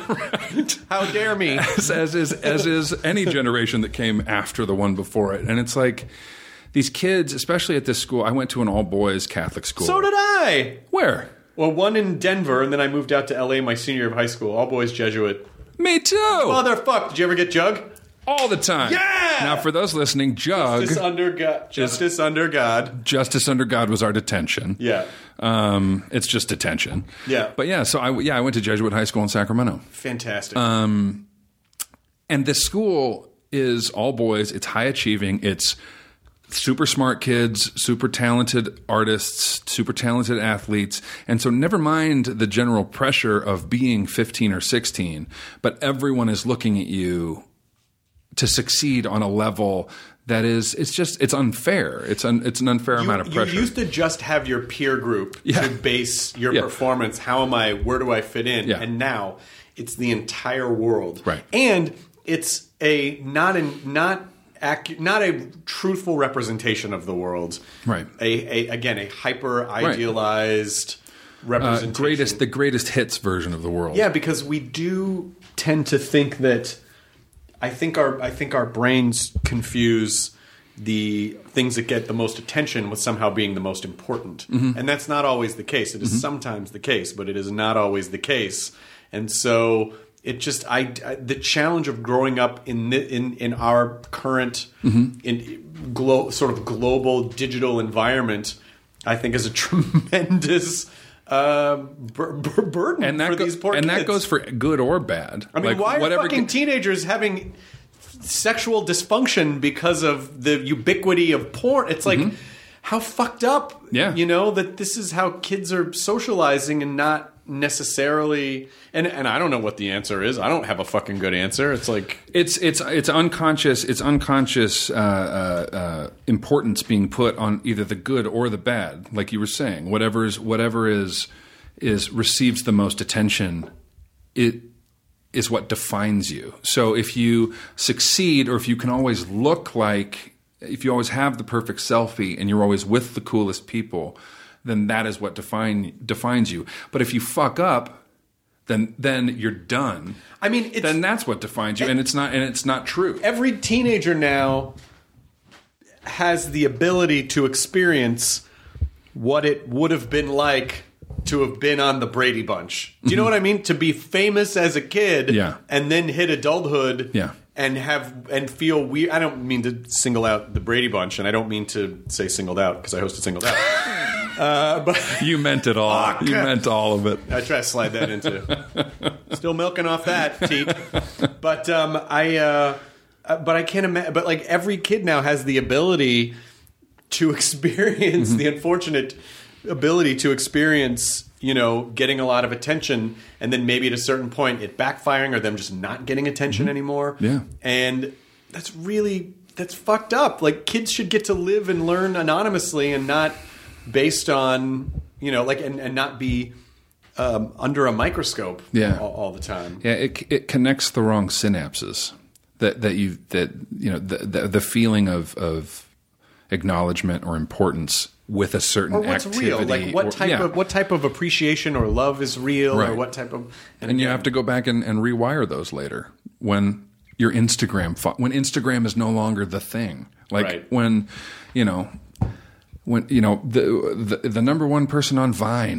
How dare me? as, as is as is any generation that came after the one before it. And it's like these kids, especially at this school. I went to an all boys Catholic school. So did I. Where? Well, one in Denver, and then I moved out to L A my senior year of high school. All boys Jesuit. Me too. Motherfuck! Did you ever get Jug? All the time. Yeah! Now, for those listening, Jug, Justice under God. Justice under God. Justice under God was our detention. Yeah. Um, it's just detention. Yeah. But yeah, so I yeah I went to Jesuit High School in Sacramento. Fantastic. Um, and this school is all boys. It's high achieving. It's super smart kids, super talented artists, super talented athletes. And so never mind the general pressure of being fifteen or sixteen, but everyone is looking at you to succeed on a level that is, it's just, it's unfair. It's un, it's an unfair you, amount of pressure. You used to just have your peer group Yeah. to base your Yeah. performance. How am I? Where do I fit in? Yeah. And now it's the entire world. Right. And it's a not an not Accu- not a truthful representation of the world. Right. A, a again a hyper idealized uh, representation. greatest, the greatest hits version of the world. Yeah, because we do tend to think that. I think our I think our brains confuse the things that get the most attention with somehow being the most important, Mhm. and that's not always the case. It is Mhm. sometimes the case, but it is not always the case. And so it just I, I the challenge of growing up in the, in in our current Mhm. in glo- sort of global digital environment, I think is a tremendous. Uh, bur- bur- burden And that for go- these poor and kids. that goes for good or bad. I mean, Like, why are whatever fucking ki- teenagers having sexual dysfunction because of the ubiquity of porn? It's like, how fucked up, Mm-hmm. Yeah. you know, that this is how kids are socializing and not necessarily... And, and I don't know what the answer is. I don't have a fucking good answer. It's like... It's it's it's unconscious. It's unconscious uh, uh, uh, importance being put on either the good or the bad. Like you were saying, whatever is whatever is is receives the most attention, it is what defines you. So if you succeed, or if you can always look like, if you always have the perfect selfie and you're always with the coolest people, then that is what define defines you. But if you fuck up, then then you're done. I mean, it's, then that's what defines you, and it's not and it's not true. Every teenager now has the ability to experience what it would have been like to have been on the Brady Bunch. Do you know what I mean? To be famous as a kid, Yeah. and then hit adulthood, Yeah. and have and feel weird. I don't mean to single out the Brady Bunch, and I don't mean to say singled out because I hosted Singled Out. uh, but You meant it all. Fuck. You meant all of it. I try to slide that into. Still milking off that, teat. But um, I, uh, uh, but I can't imagine. But like every kid now has the ability to experience Mm-hmm. the unfortunate ability to experience, you know, getting a lot of attention, and then maybe at a certain point it backfiring or them just not getting attention anymore. Yeah. And that's really that's fucked up. Like kids should get to live and learn anonymously and not based on, you know, like and, and not be um, under a microscope Yeah. all, all the time. Yeah, it it connects the wrong synapses. That that you that you know the the, the feeling of of acknowledgement or importance with a certain Or what's activity. real? Like what or- type yeah. of what type of appreciation or love is real, or Right. what type of and you have to go back and, and rewire those later when your Instagram fo- when Instagram is no longer the thing. Like Right. when you know when you know the, the the number one person on Vine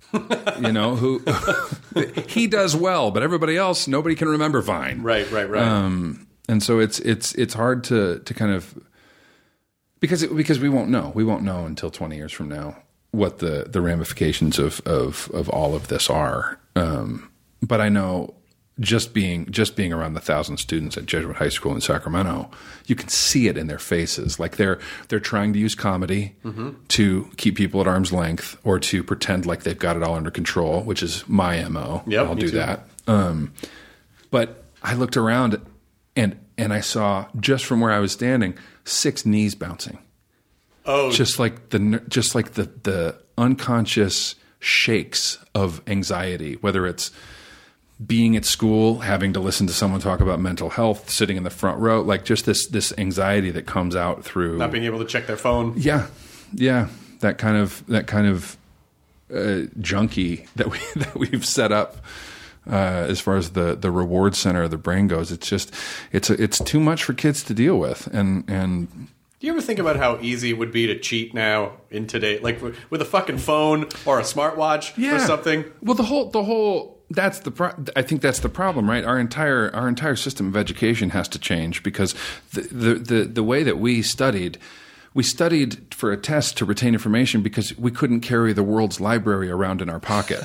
you know, who he does well, but everybody else, nobody can remember Vine. Right, right, right. Um, and so it's it's it's hard to to kind of because it, because we won't know. We won't know until twenty years from now what the the ramifications of of of all of this are. Um, but I know. Just being just being around the thousand students at Jesuit High School in Sacramento, you can see it in their faces. Like they're they're trying to use comedy mm-hmm. to keep people at arm's length, or to pretend like they've got it all under control, which is my M O. Yep, I'll me do too. that. Um, but I looked around and and I saw, just from where I was standing, six knees bouncing. Oh, just like the just like the the unconscious shakes of anxiety, whether it's being at school, having to listen to someone talk about mental health, sitting in the front row, like just this this anxiety that comes out through not being able to check their phone. Yeah, yeah, that kind of that kind of uh, junkie that we that we've set up uh, as far as the the reward center of the brain goes. It's just it's a, it's too much for kids to deal with, and and. Do you ever think about how easy it would be to cheat now in today, like with a fucking phone or a smartwatch yeah. or something? Well, the whole the whole. That's the. Pro- I think that's the problem, right? Our entire our entire system of education has to change, because the, the the the way that we studied, we studied for a test to retain information because we couldn't carry the world's library around in our pocket,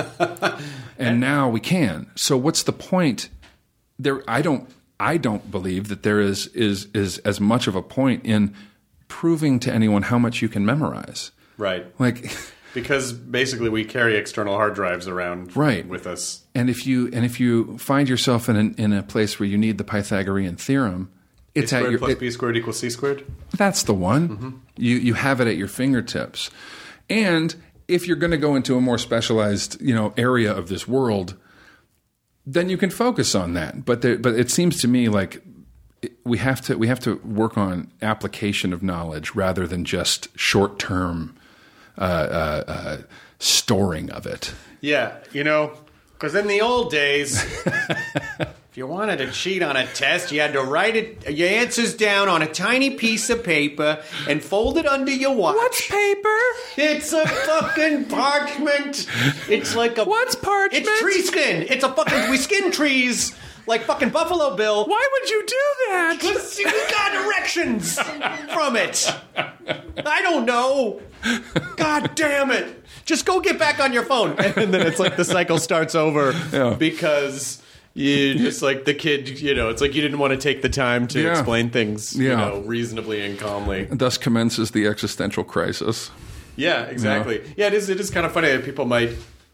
and now we can. So what's the point? There, I don't. I don't believe that there is is is as much of a point in proving to anyone how much you can memorize. Right. Like. Because basically we carry external hard drives around right. with us. And if you and if you find yourself in an, in a place where you need the Pythagorean theorem, it's A squared at your plus it, B squared equals C squared? That's the one. Mm-hmm. You you have it at your fingertips. And if you're going to go into a more specialized, you know, area of this world, then you can focus on that. But there, but it seems to me like we have to we have to work on application of knowledge rather than just short-term Uh, uh, uh, storing of it. Yeah, you know, because in the old days, if you wanted to cheat on a test, you had to write it, your answers down on a tiny piece of paper and fold it under your watch. What's paper? It's a fucking parchment. It's like a... What's parchment? It's tree skin. It's a fucking... We skin trees like fucking Buffalo Bill. Why would you do that? Because you got erections from it. I don't know. God damn it. Just go get back on your phone. And then it's like the cycle starts over yeah. because you just like the kid, you know, it's like you didn't want to take the time to yeah. explain things, yeah. you know, reasonably and calmly. And thus commences the existential crisis. Yeah, exactly. Yeah, yeah it is, it is kind of funny that people might,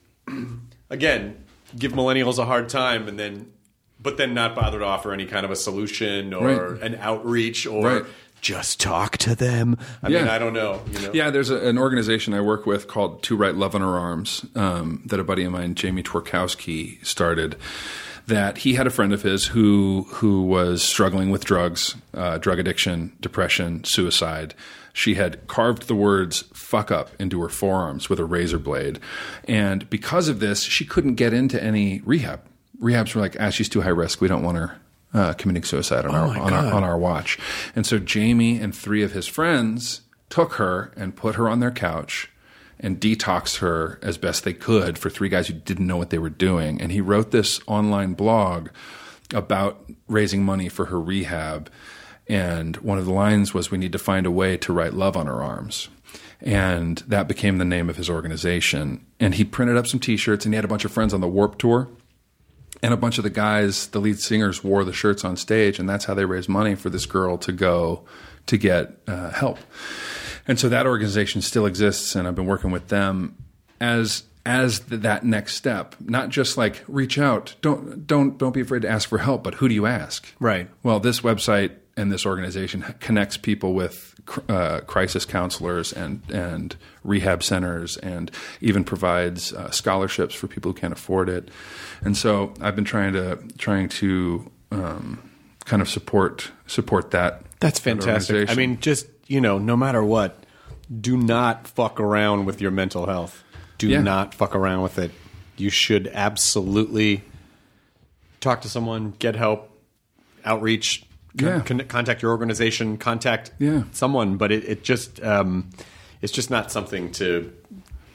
again, give millennials a hard time and then, but then not bother to offer any kind of a solution or right. an outreach or... Right. Just talk to them. I yeah. mean, I don't know, you know. Yeah, there's a, an organization I work with called To Write Love on Our Arms um, that a buddy of mine, Jamie Twerkowski, started. That he had a friend of his who who was struggling with drugs, uh, drug addiction, depression, suicide. She had carved the words "fuck up" into her forearms with a razor blade, and because of this, she couldn't get into any rehab. Rehabs were like, "Ah, she's too high risk. We don't want her." Uh, committing suicide on, oh our, on, our, on our watch. And so Jamie and three of his friends took her and put her on their couch and detoxed her as best they could for three guys who didn't know what they were doing. And he wrote this online blog about raising money for her rehab. And one of the lines was, "We need to find a way to write love on our arms." And that became the name of his organization. And he printed up some T-shirts, and he had a bunch of friends on the Warped Tour. And a bunch of the guys, the lead singers, wore the shirts on stage, and that's how they raised money for this girl to go to get uh, help. And so that organization still exists, and I've been working with them as as the, that next step. Not just like reach out, don't don't don't be afraid to ask for help, but who do you ask? Right. Well, this website and this organization connects people with uh, crisis counselors and and rehab centers, and even provides uh, scholarships for people who can't afford it. And so I've been trying to trying to um, kind of support support that. That's fantastic. I mean, just, you know, no matter what, do not fuck around with your mental health. Do yeah. not fuck around with it. You should absolutely talk to someone, get help, outreach, con- yeah. con- contact your organization, contact yeah. someone. But it, it just um, it's just not something to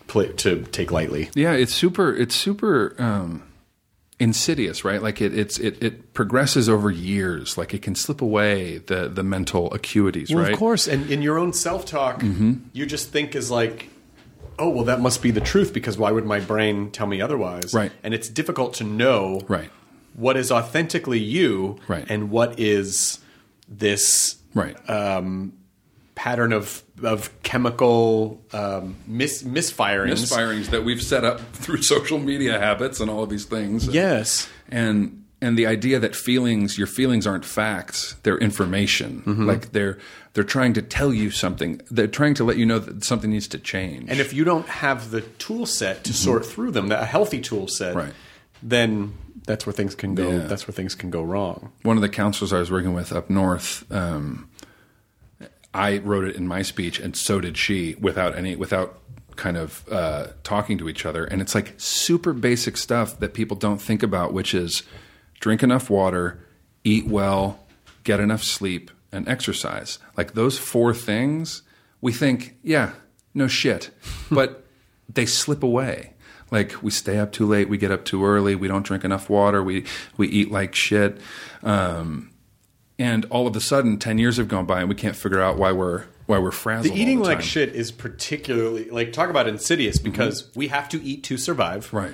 play, to take lightly. Yeah, it's super. It's super um, insidious, right? Like it, it's it, it progresses over years. Like it can slip away the the mental acuities, well, right? Of course, and in your own self-talk, mm-hmm. you just think is like, oh, well, that must be the truth because why would my brain tell me otherwise? Right. And it's difficult to know right. what is authentically you right. and what is this right. um, pattern of of chemical um, mis- misfirings. Misfirings that we've set up through social media habits and all of these things. Yes. And and the idea that feelings, your feelings aren't facts, they're information. Mm-hmm. Like they're they're trying to tell you something. They're trying to let you know that something needs to change. And if you don't have the tool set to mm-hmm. sort through them, a healthy tool set, right. then that's where things can go. Yeah. That's where things can go wrong. One of the counselors I was working with up north, um, I wrote it in my speech, and so did she, without any, without kind of uh, talking to each other. And it's like super basic stuff that people don't think about, which is drink enough water, eat well, get enough sleep, and exercise. Like those four things, we think, yeah, no shit, but they slip away. Like we stay up too late, we get up too early, we don't drink enough water, we we eat like shit. Um, And all of a sudden, ten years have gone by, and we can't figure out why we're why we're frazzled. The eating all the like time. shit is particularly like talk about insidious because mm-hmm. we have to eat to survive, right?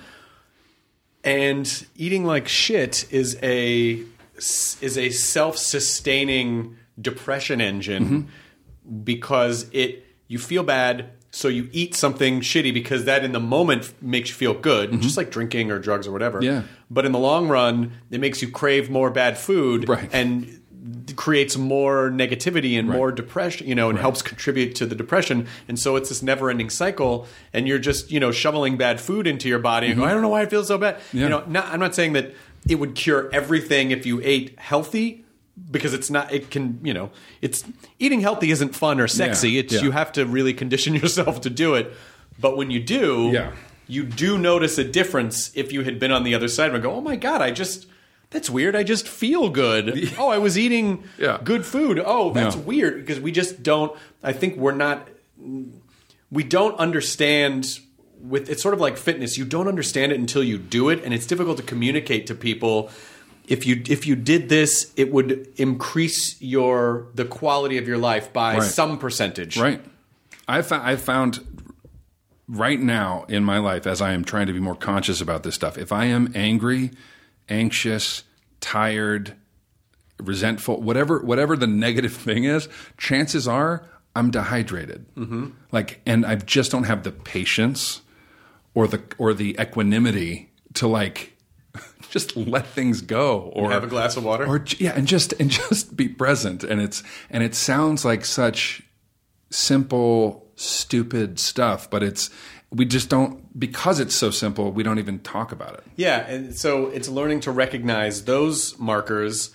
And eating like shit is a is a self-sustaining depression engine mm-hmm. because it you feel bad, so you eat something shitty because that in the moment makes you feel good, mm-hmm. just like drinking or drugs or whatever. Yeah. But in the long run, it makes you crave more bad food, right. and creates more negativity and right. more depression, you know, and right. helps contribute to the depression. And so it's this never-ending cycle, and you're just, you know, shoveling bad food into your body and mm-hmm. go, I don't know why I feel so bad. Yeah. You know, not, I'm not saying that it would cure everything if you ate healthy, because it's not, it can, you know, it's eating healthy isn't fun or sexy. Yeah. It's Yeah. you have to really condition yourself to do it. But when you do, yeah. you do notice a difference if you had been on the other side and go, oh my God, I just, that's weird. I just feel good. Oh, I was eating yeah. good food. Oh, that's yeah. weird. Because we just don't, I think we're not, we don't understand with, it's sort of like fitness. You don't understand it until you do it. And it's difficult to communicate to people. If you if you did this, it would increase your the quality of your life by right. some percentage. Right. I've found, I've found right now in my life, as I am trying to be more conscious about this stuff, if I am angry, anxious, tired, resentful, whatever whatever the negative thing is, chances are I'm dehydrated. Mm-hmm. Like, and I just don't have the patience or the or the equanimity to like. Just let things go, or have a glass of water, or yeah, and just and just be present. And it's and it sounds like such simple, stupid stuff, but it's we just don't because it's so simple. We don't even talk about it. Yeah, and so it's learning to recognize those markers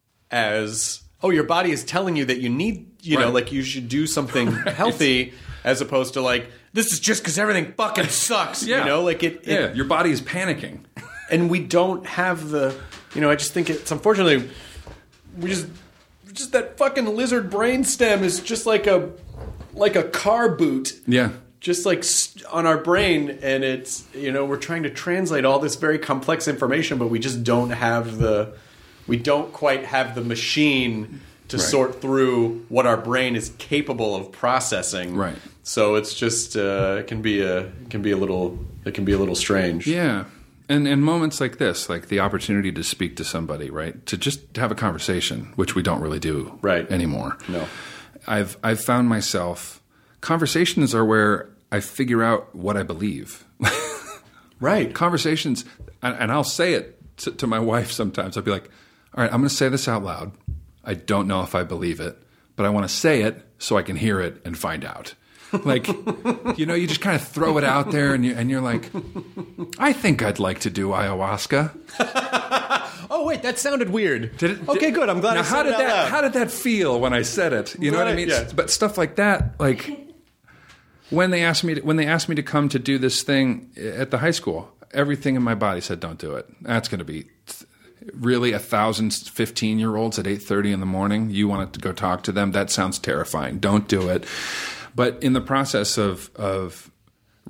as oh, your body is telling you that you need, you right. know, like you should do something right. healthy, as opposed to like this is just because everything fucking sucks. yeah. You know, like it, it. Yeah, your body is panicking. And we don't have the, you know, I just think it's unfortunately, we just, just that fucking lizard brainstem is just like a, like a car boot. Yeah. Just like on our brain. And it's, you know, we're trying to translate all this very complex information, but we just don't have the, we don't quite have the machine to right. sort through what our brain is capable of processing. Right. So it's just, uh, it can be a, it can be a little, it can be a little strange. Yeah. And and moments like this, like the opportunity to speak to somebody, right? To just have a conversation, which we don't really do right. anymore. No. I've I've found myself conversations are where I figure out what I believe. right. Conversations, and, and I'll say it to, to my wife sometimes. I'll be like, all right, I'm going to say this out loud. I don't know if I believe it, but I want to say it so I can hear it and find out. Like, you know, you just kind of throw it out there, and, you, and you're like, I think I'd like to do ayahuasca. Oh, wait, that sounded weird. Did it, okay, did, good. I'm glad now I said how did it out that, loud. How did that feel when I said it? You know what I mean? Yeah. But stuff like that, like when they asked me to, when they asked me to come to do this thing at the high school, everything in my body said, "Don't do it. That's going to be." Really, a thousand fifteen-year-olds at eight thirty in the morning, you want to go talk to them? That sounds terrifying. Don't do it. But in the process of of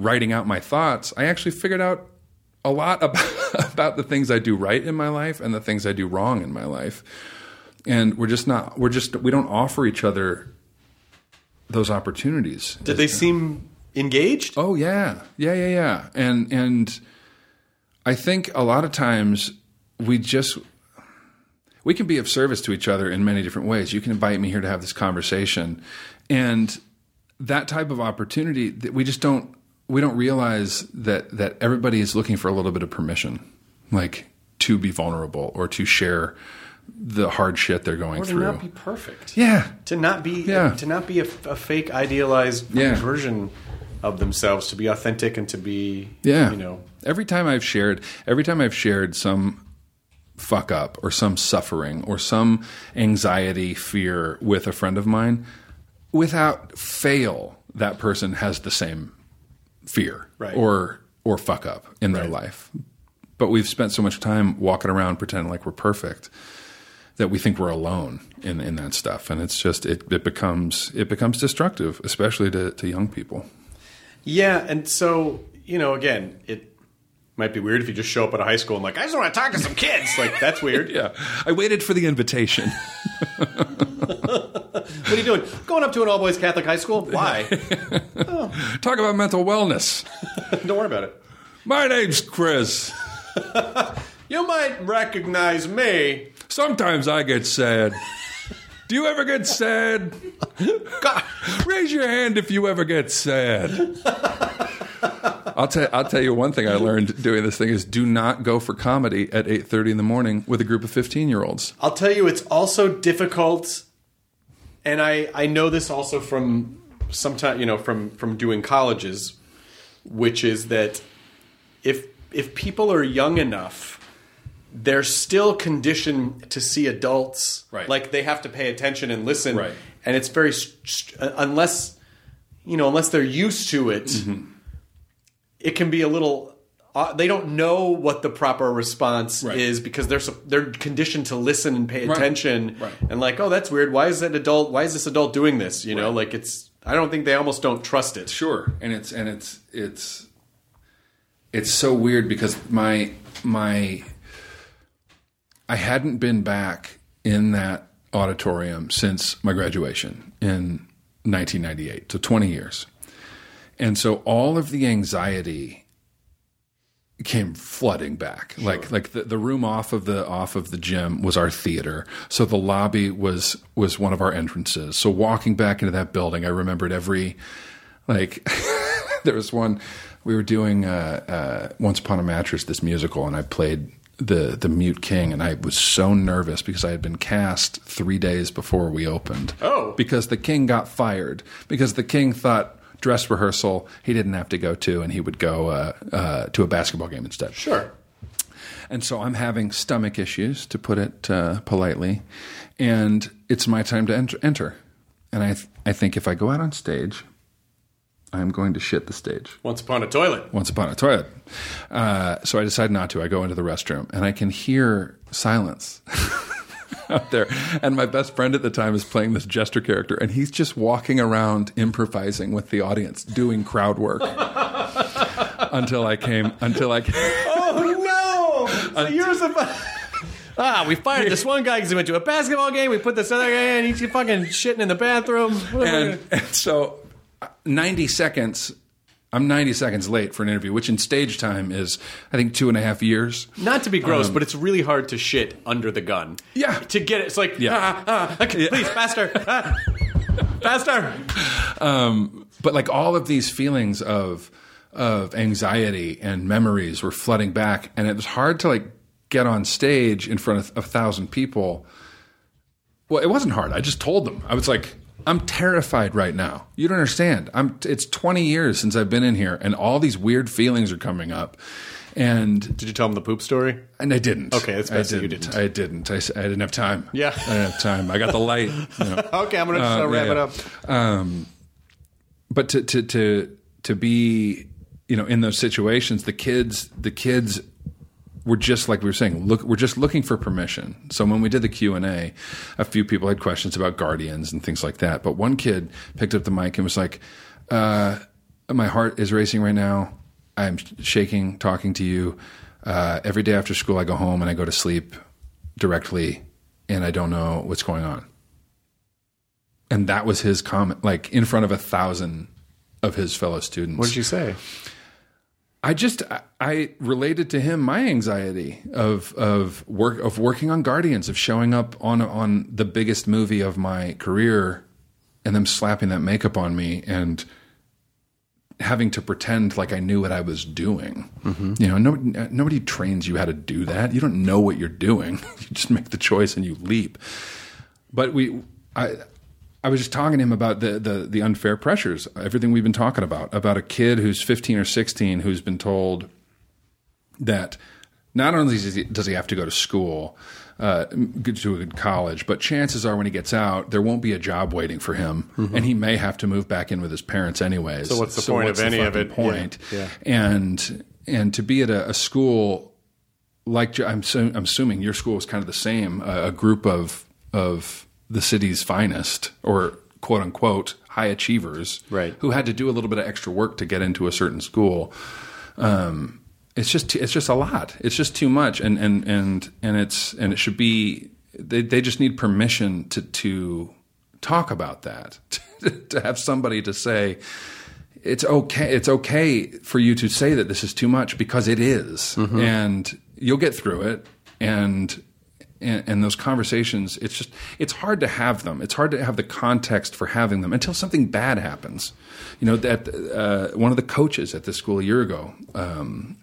writing out my thoughts, I actually figured out a lot about, about the things I do right in my life and the things I do wrong in my life. And we're just not, we're just, we don't offer each other those opportunities. Did they seem engaged? Oh yeah. Yeah, yeah, yeah. And, and I think a lot of times we just, we can be of service to each other in many different ways. You can invite me here to have this conversation. And that type of opportunity, that we just don't, we don't realize that, that everybody is looking for a little bit of permission, like to be vulnerable or to share the hard shit they're going or to through. not be perfect. Yeah. To not be Yeah. to not be a, a fake idealized Yeah. version of themselves, to be authentic and to be Yeah. you know. Every time I've shared every time I've shared some fuck up or some suffering or some anxiety, fear with a friend of mine, without fail, that person has the same fear Right. or or fuck up in their Right. life. But we've spent so much time walking around pretending like we're perfect that we think we're alone in, in that stuff. And it's just, it, it becomes, it becomes destructive, especially to, to young people. Yeah, and so, you know, again, it might be weird if you just show up at a high school and like, I just want to talk to some kids. Like, that's weird. Yeah. I waited for the invitation. What are you doing? Going up to an all-boys Catholic high school? Why? oh. Talk about mental wellness. Don't worry about it. My name's Chris. You might recognize me. Sometimes I get sad. Do you ever get sad? God. Raise your hand if you ever get sad. I'll tell I'll tell you one thing I learned doing this thing is do not go for comedy at eight thirty in the morning with a group of fifteen-year-olds. I'll tell you, it's also difficult, and I, I know this also from sometime you know from from doing colleges, which is that if if people are young enough, they're still conditioned to see adults. Right. Like they have to pay attention and listen. Right. And it's very st- unless you know unless they're used to it, mm-hmm. it can be a little. Uh, they don't know what the proper response right. is because they're they're conditioned to listen and pay right. attention. Right. And like, oh, that's weird. Why is that adult? Why is this adult doing this? You know, right. like it's. I don't think they almost don't trust it. Sure, and it's and it's it's it's so weird because my my I hadn't been back in that auditorium since my graduation in nineteen ninety-eight, so twenty years. And so all of the anxiety came flooding back. Sure. Like like the, the room off of the off of the gym was our theater. So the lobby was was one of our entrances. So walking back into that building, I remembered every like there was one we were doing uh, uh, Once Upon a Mattress, this musical, and I played the the Mute King, and I was so nervous because I had been cast three days before we opened. Oh. Because the King got fired. Because the King thought dress rehearsal he didn't have to go to, and he would go uh, uh, to a basketball game instead. Sure. And so I'm having stomach issues, to put it uh, politely, and it's my time to enter. enter. And I th- I think if I go out on stage, I'm going to shit the stage. Once upon a toilet. Once upon a toilet. Uh, so I decide not to. I go into the restroom, and I can hear silence out there. And my best friend at the time is playing this jester character, and he's just walking around improvising with the audience, doing crowd work until I came. Until I came. Oh no! So you're supposed. Ah, we fired this one guy because he went to a basketball game. We put this other guy in. He's fucking shitting in the bathroom. And, and so, ninety seconds. I'm ninety seconds late for an interview, which in stage time is, I think, two and a half years. Not to be gross, Um, but it's really hard to shit under the gun. Yeah. To get it, it's like, Yeah. ah, ah, okay, Yeah. please, faster, ah, faster. Um, but like all of these feelings of of anxiety and memories were flooding back, and it was hard to like get on stage in front of a thousand people. Well, it wasn't hard. I just told them. I was like, I'm terrified right now. You don't understand. I'm. It's twenty years since I've been in here, and all these weird feelings are coming up. And Did you tell him the poop story? and I didn't. Okay, that's I best that you didn't. didn't. I didn't. I, s- I didn't have time. Yeah. I didn't have time. I got the light. You know. Okay, I'm gonna just Uh, uh, wrap yeah, it yeah. up. Um, but to to to to be, you know, in those situations, the kids the kids were just like we were saying. Look, we're just looking for permission. So when we did the Q and A, a few people had questions about Guardians and things like that. But one kid picked up the mic and was like, uh, my heart is racing right now. I'm shaking talking to you. Uh, every day after school, I go home and I go to sleep directly, and I don't know what's going on. And that was his comment, like in front of a thousand of his fellow students. What did you say? I just I, I related to him my anxiety of of work of working on Guardians, of showing up on on the biggest movie of my career, and them slapping that makeup on me and having to pretend like I knew what I was doing. Mm-hmm. You know, nobody, nobody trains you how to do that. You don't know what you're doing. You just make the choice and you leap. But we, I. I was just talking to him about the, the, the unfair pressures, everything we've been talking about, about a kid who's fifteen or sixteen who's been told that not only does he, does he have to go to school, uh, go to a good college, but chances are when he gets out, there won't be a job waiting for him, mm-hmm. and he may have to move back in with his parents anyways. So what's the so point what's of any of it? Point? Yeah. Yeah. And and to be at a, a school like I'm, I'm assuming your school is kind of the same, a, a group of of the city's finest, or quote unquote high achievers, right, who had to do a little bit of extra work to get into a certain school. Um, it's just it's just a lot. It's just too much, and and and and it's and it should be. They they just need permission to to talk about that, to have somebody to say it's okay. It's okay for you to say that this is too much, because it is, mm-hmm. and you'll get through it. And And, and those conversations, it's just, it's hard to have them. It's hard to have the context for having them until something bad happens. You know, that uh, one of the coaches at this school a year ago um,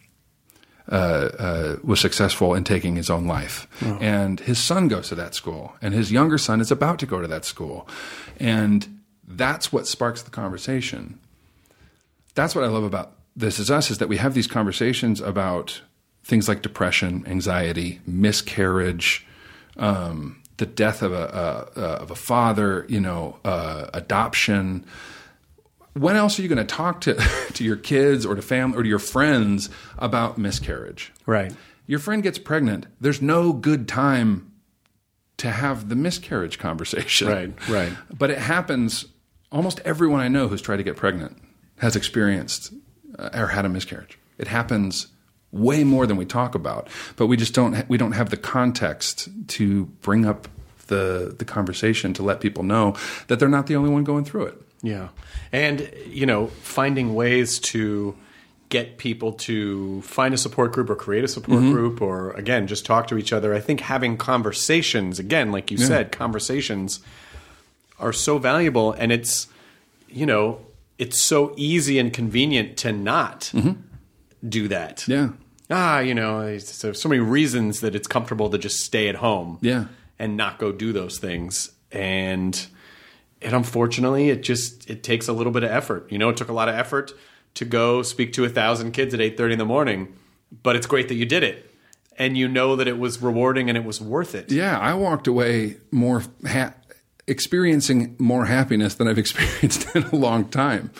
uh, uh, was successful in taking his own life. Oh. And his son goes to that school, and his younger son is about to go to that school. And that's what sparks the conversation. That's what I love about This Is Us, is that we have these conversations about things like depression, anxiety, miscarriage, Um, the death of a, uh, of a father, you know, uh, adoption. When else are you going to talk to to your kids or to family or to your friends about miscarriage? Right. Your friend gets pregnant. There's no good time to have the miscarriage conversation. Right, right. But it happens. Almost everyone I know who's tried to get pregnant has experienced uh, or had a miscarriage. It happens way more than we talk about, but we just don't we don't have the context to bring up the the conversation to let people know that they're not the only one going through it. Yeah. And you know, finding ways to get people to find a support group or create a support mm-hmm. group, or again just talk to each other. I think having conversations, again, like you yeah. said, conversations are so valuable, and it's you know, it's so easy and convenient to not mm-hmm. do that. Yeah. Ah, you know, there's so many reasons that it's comfortable to just stay at home. Yeah. And not go do those things. And and unfortunately, it just it takes a little bit of effort. You know, it took a lot of effort to go speak to a thousand kids at eight thirty in the morning, but it's great that you did it. And you know that it was rewarding and it was worth it. Yeah, I walked away more ha- experiencing more happiness than I've experienced in a long time.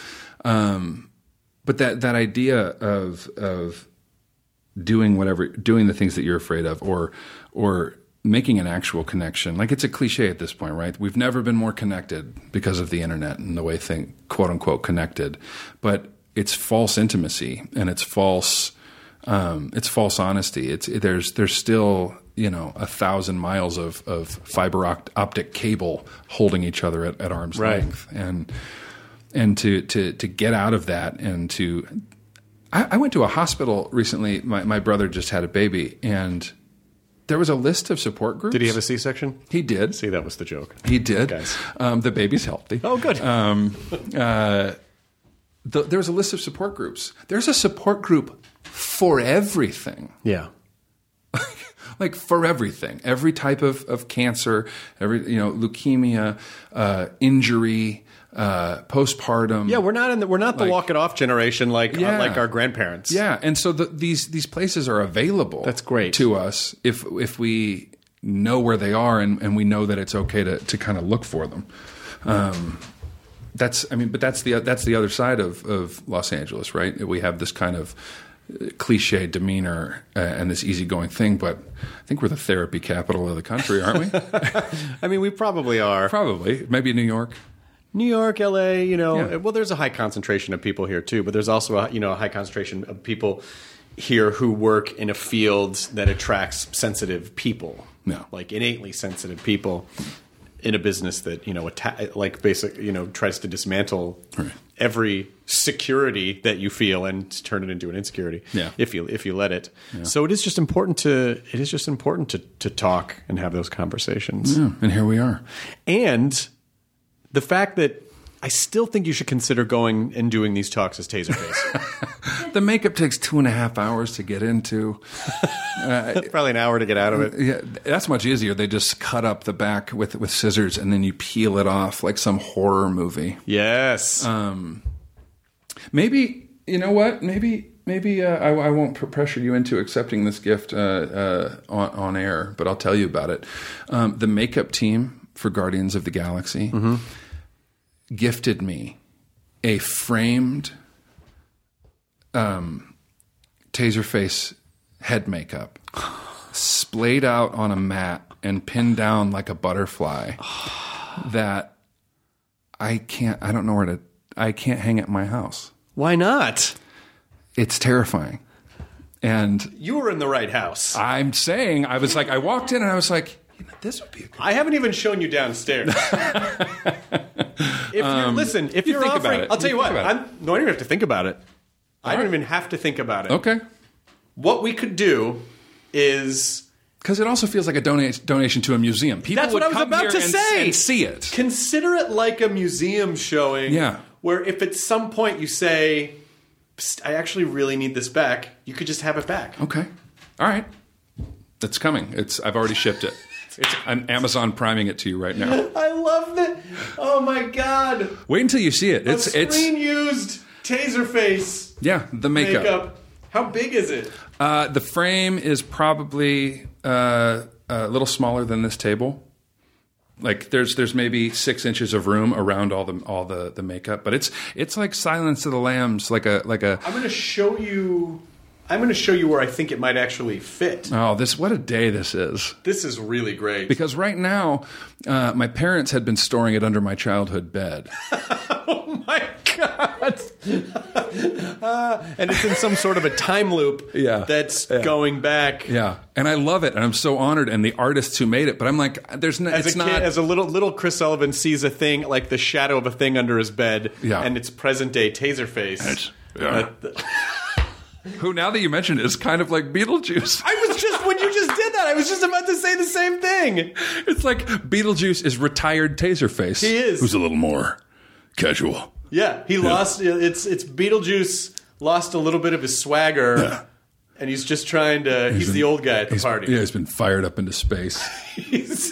Um But that, that idea of of doing whatever, doing the things that you're afraid of, or or making an actual connection, like it's a cliche at this point, right? We've never been more connected because of the internet and the way things, quote unquote, connected. But it's false intimacy, and it's false um, it's false honesty. It's there's there's still you know a thousand miles of of fiber optic cable holding each other at, at arm's right. length, and. And to, to, to get out of that, and to, I, I went to a hospital recently. My, my brother just had a baby, and there was a list of support groups. Did he have a C-section? He did. See, that was the joke. He did. Guys. Um, the baby's healthy. Oh, good. Um, uh, the, there was a list of support groups. There's a support group for everything. Yeah. Like for everything, every type of, of cancer, every you know leukemia, uh, injury. Uh, postpartum. Yeah, we're not in the, we're not the like, walk it off generation like yeah. uh, like our grandparents. Yeah, and so the, these these places are available. That's great to us if if we know where they are, and, and we know that it's okay to, to kind of look for them. Um, that's I mean, but that's the that's the other side of, of Los Angeles, right? We have this kind of cliche demeanor uh, and this easygoing thing, but I think we're the therapy capital of the country, aren't we? I mean, we probably are. Probably, maybe New York. New York, L A, you know, Yeah. well, there's a high concentration of people here too, but there's also a, you know, a high concentration of people here who work in a field that attracts sensitive people, Yeah. like innately sensitive people in a business that, you know, atta- like basic, you know, tries to dismantle Right. every security that you feel and turn it into an insecurity. Yeah. If you, if you let it. So it is just important to, it is just important to, to talk and have those conversations. Yeah, and here we are. And the fact that I still think you should consider going and doing these talks as Taserface. The makeup takes two and a half hours to get into. Probably an hour to get out of it. Yeah, that's much easier. They just cut up the back with with scissors, and then you peel it off like some horror movie. Yes. Um, maybe you know what? Maybe maybe uh, I, I won't pr- pressure you into accepting this gift uh, uh, on, on air, but I'll tell you about it. Um, the makeup team for Guardians of the Galaxy Mm-hmm. gifted me a framed um, Taserface head makeup, splayed out on a mat and pinned down like a butterfly. that I can't. I don't know where to. I can't hang it in my house. Why not? It's terrifying. And You were in the right house. I'm saying, I was like, I walked in and I was like, you know, this would be a good. I haven't even shown you downstairs. If you're, listen, if you you're think about offering, it. I'll tell You you, think what. about it. I'm, no, I don't even have to think about it. I don't right. even have to think about it. Okay. What we could do is Because it also feels like a donate, donation to a museum. People That's would what I was come about here to and, say. and see it. consider it like a museum showing. Yeah. Where if at some point you say, "Psst, I actually really need this back," you could just have it back. Okay. All right. It's coming. It's. I've already shipped it. It's, I'm Amazon priming it to you right now. I love that. Oh my god. Wait until you see it. A It's it's screen used Taserface yeah, the makeup. makeup. How big is it? Uh, the frame is probably uh, a little smaller than this table. Like there's there's maybe six inches of room around all the all the, the makeup, but it's it's like Silence of the Lambs, like a like a. I'm going to show you. I'm going to show you where I think it might actually fit. Oh, this what a day this is! This is really great. Because right now, uh, my parents had been storing it under my childhood bed. Oh my god! uh, and it's in some sort of a time loop. Yeah. That's Yeah. going back. Yeah, and I love it, and I'm so honored, and the artists who made it. But I'm like, there's no. As It's a not. kid, as a little little Chris Sullivan sees a thing like the shadow of a thing under his bed, Yeah. and it's present day Taserface. It's- yeah. Uh, th- who now that you mention it is kind of like Beetlejuice. I was just when you just did that, I was just about to say the same thing. It's like Beetlejuice is retired Taserface. He is. Who's a little more casual. Yeah, he lost. It's it's Beetlejuice lost a little bit of his swagger, Yeah. and he's just trying to. He's, been- the old guy at the He's- party. Yeah, he's been fired up into space. He's-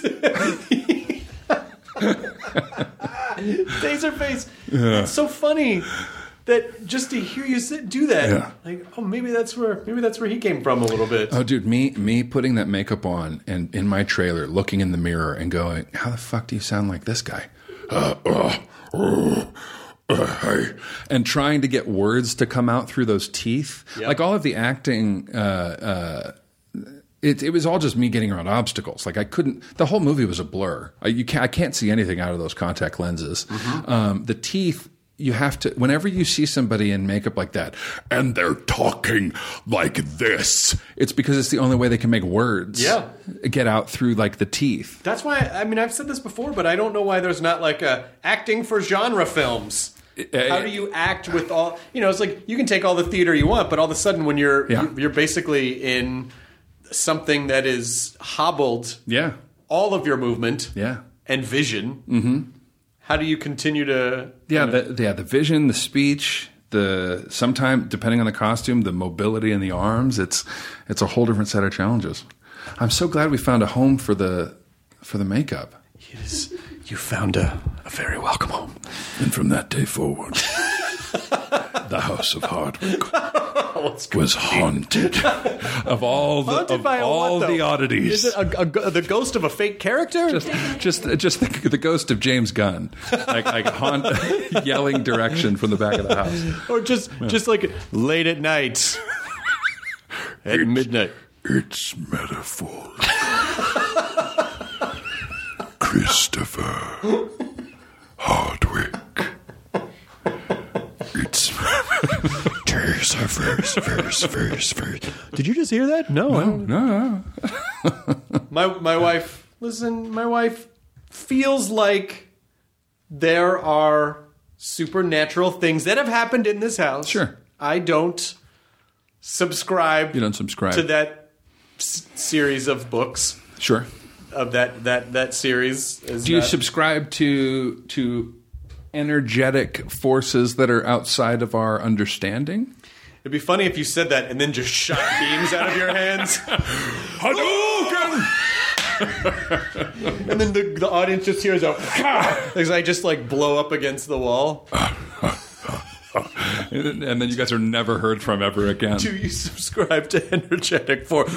Taserface. It's so funny that just to hear you sit, do that, Yeah. like, oh, maybe that's where maybe that's where he came from a little bit. Oh, dude, me me putting that makeup on and in my trailer, looking in the mirror and going, "How the fuck do you sound like this guy?" Uh, uh, uh, uh, hey. And trying to get words to come out through those teeth, Yep. like all of the acting. Uh, uh, It, it was all just me getting around obstacles. Like I couldn't. The whole movie was a blur. I, you can't, I can't see anything out of those contact lenses. Um, the teeth. You have to. Whenever you see somebody in makeup like that, and they're talking like this, it's because it's the only way they can make words. Yeah. Get out through like the teeth. That's why. I mean, I've said this before, but I don't know why there's not like a acting for genre films. How do you act with all? You know, it's like you can take all the theater you want, but all of a sudden, when you're Yeah. you're basically in something that is hobbled, Yeah. all of your movement, Yeah. and vision. Mm-hmm. How do you continue to? Yeah. The, yeah. The vision, the speech, the sometime depending on the costume, the mobility in the arms. It's it's a whole different set of challenges. I'm so glad we found a home for the for the makeup. Yes, you found a, a very welcome home. And from that day forward, the House of Hardwick was haunted of all the Haunted of by a all what, the though? oddities. Is it a, a, the ghost of a fake character? just, just, just the, the ghost of James Gunn, like, like haunt, yelling direction from the back of the house. or just just like late at night, at midnight. It's metaphor. Christopher Hardwick. It's Taser verse, verse, verse, verse. Did you just hear that? No. No, no. My my wife, listen, my wife feels like there are supernatural things that have happened in this house. Sure. I don't subscribe You don't subscribe. to that s- series of books Sure. of that that that series. Is Do you not- subscribe to to energetic forces that are outside of our understanding? It'd be funny if you said that and then just shot beams out of your hands. Hadouken! And then the, the audience just hears a as I just like blow up against the wall. And and then you guys are never heard from ever again. Do you subscribe to energetic for?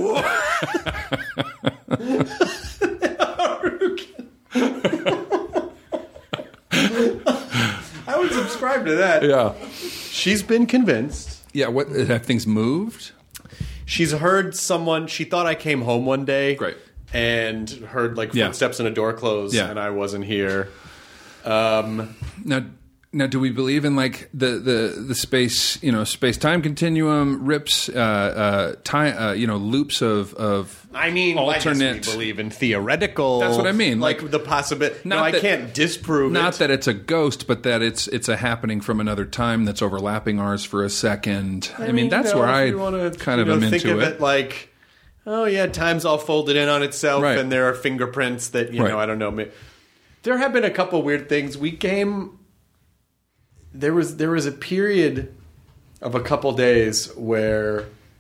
I would subscribe to that. Yeah. She's been convinced. Yeah, what have things moved? She's heard someone. She thought I came home one day. Great. And heard like Yeah. footsteps and a door close, Yeah. and I wasn't here. Um, Now, now, do we believe in like the the, the space, you know, space time continuum, rips, uh, uh, time, uh, you know, loops of of I mean, alternate. I guess we believe in theoretical. That's what I mean, Like, like- the possibility. No, Not I that- can't disprove Not it. that it's a ghost, but that it's it's a happening from another time that's overlapping ours for a second. I, mean, that's you know, where if I you wanna, kind you of know, am think into of it. it like, oh yeah, time's all folded in on itself, Right. and there are fingerprints that you Right. know. I don't know. ma- There have been a couple weird things. We came. There was there was a period of a couple days where,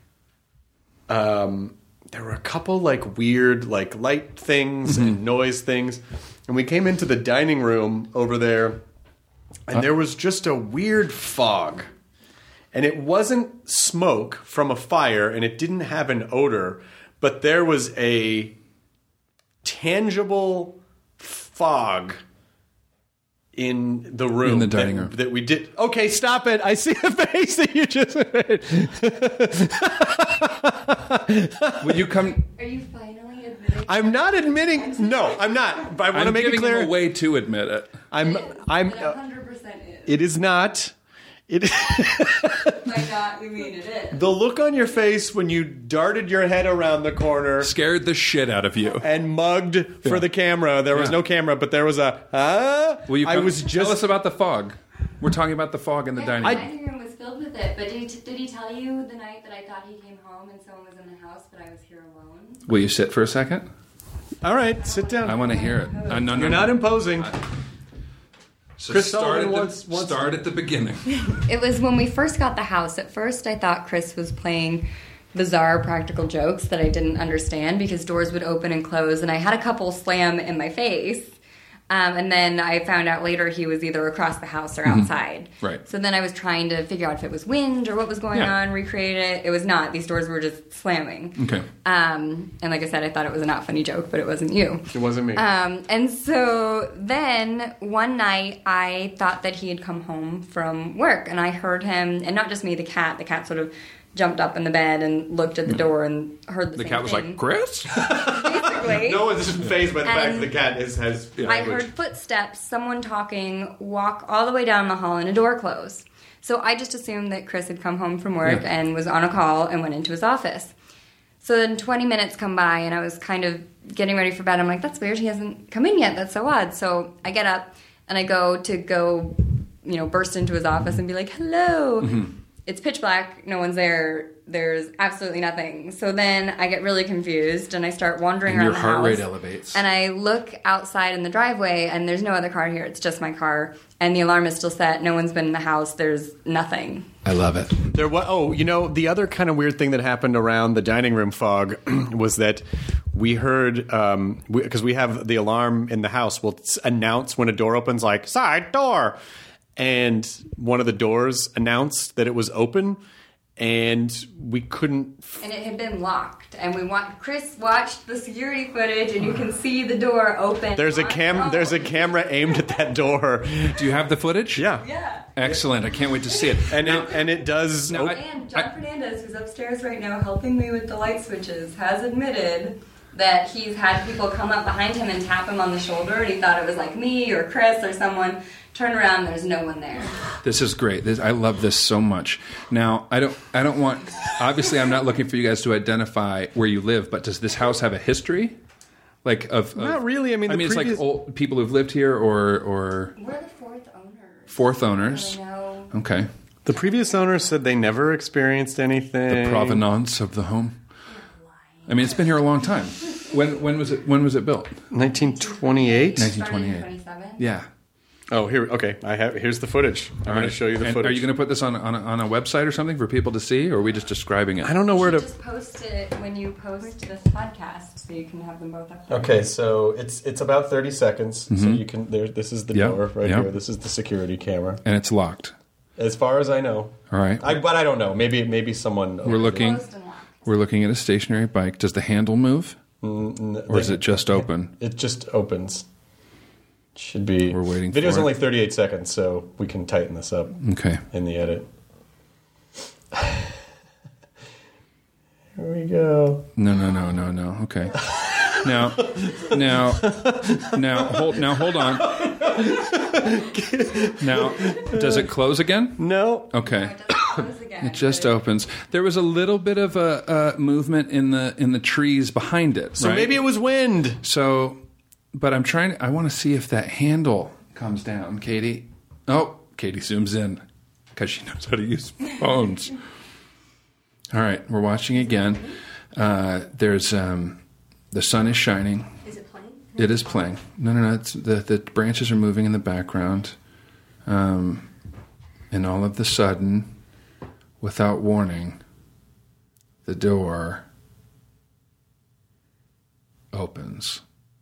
um, there were a couple like weird like light things Mm-hmm. and noise things, and we came into the dining room over there, and there was just a weird fog. And it wasn't smoke from a fire, and it didn't have an odor, but there was a tangible fog in the room. In the dining that, room. That we did. Okay, stop it. I see the face that you just made. Will you come? Are you finally admitting? I'm not admitting. No, I'm not. But I want to I'm make it giving clear. him a way to admit it. I'm. I'm. It Uh, one hundred percent is. it is not. It. By not, we mean it is. The look on your face when you darted your head around the corner Scared the shit out of you. and mugged for the camera. There was Yeah. no camera, but there was a. Ah, Will you I come, was tell just. us about the fog? We're talking about the fog in the dining The room. dining room was filled with it, but did he, did he tell you the night that I thought he came home and someone was in the house, but I was here alone? Will you sit for a second? All right, sit down. I want to hear it. Uh, no, no, You're no. not imposing. So Chris start Sullivan at the, wants- wants- start at the beginning. It was when we first got the house. At first, I thought Chris was playing bizarre practical jokes that I didn't understand because doors would open and close, and I had a couple slam in my face. Um, and then I found out later he was either across the house or outside. Right. So then I was trying to figure out if it was wind or what was going Yeah. on, recreate it. It was not. These doors were just slamming. Okay. Um, and like I said, I thought it was a not funny joke, but it wasn't you. It wasn't me. Um, and so then one night I thought that he had come home from work, and I heard him, and not just me, the cat. The cat sort of jumped up in the bed and looked at the door and heard the, The same cat was thing. like, Chris? Basically. no one's phased by the fact And that the cat is, has I language. heard footsteps, someone talking, walk all the way down the hall, and a door close. So I just assumed that Chris had come home from work Yeah. and was on a call and went into his office. So then twenty minutes come by, and I was kind of getting ready for bed. I'm like, that's weird. He hasn't come in yet. That's so odd. So I get up, and I go to go, you know, burst into his office and be like, hello. Mm-hmm. It's pitch black. No one's there. There's absolutely nothing. So then I get really confused, and I start wandering And around your the heart house. rate elevates. And I look outside in the driveway, and there's no other car here. It's just my car. And the alarm is still set. No one's been in the house. There's nothing. I love it. There was, oh, you know, the other kind of weird thing that happened around the dining room fog was that we heard, um, because we, we have the alarm in the house, will announce when a door opens, like, side door. And one of the doors announced that it was open, and we couldn't. F- And it had been locked. And we want Chris watched the security footage, and you can see the door open. there's a on cam. its There's a own. camera aimed at that door. Do you have the footage? Yeah. Yeah. Excellent. I can't wait to see it. And it, and it does. Now, op- I- And John Fernandez, who's upstairs right now helping me with the light switches, has admitted that he's had people come up behind him and tap him on the shoulder, and he thought it was like me or Chris or someone. Turn around, there's no one there. This is great. This, I love this so much. Now, I don't I don't want, obviously I'm not looking for you guys to identify where you live, but does this house have a history? Like of, of Not really. I mean, I the mean, previous... it's like old people who've lived here or or We're the fourth owners. Fourth owners. I know. Okay. The previous owner said they never experienced anything. The provenance of the home. I mean, it's been here a long time. When when was it when was it built? nineteen twenty-eight nineteen twenty-eight. twenty-seven Yeah. Oh, here. Okay, I have. Here's the footage. I'm going to show you the And footage. are you going to put this on on a, on a website or something for people to see, or are we just describing it? I don't know where to. Just post it when you post this podcast, so you can have them both up there. Okay, so it's it's about thirty seconds. So Mhm. you can. There. This is the Yep, door right yep. here. This is the security camera. And it's locked. As far as I know. All right. I, but I don't know. Maybe maybe someone. We're looking. We're looking at a stationary bike. Does the handle move, Mm, or is it just open? It just opens. Should be. We're waiting. Video's for only it. thirty-eight seconds, so we can tighten this up. Okay. In the edit. Here we go. No, no, no, no, no. Okay. Now, now, now, hold. Now, hold on. Now, does it close again? No. Okay. It just opens. There was a little bit of a, a movement in the in the trees behind it. So right? maybe it was wind. So, but I'm trying. I want to see if that handle comes down, Katie. Oh, Katie zooms in because she knows how to use phones. All right, we're watching again. Uh, there's um, the sun is shining. Is it playing? It is playing. No, no, no. It's, the the branches are moving in the background, um, and all of the sudden, without warning, the door opens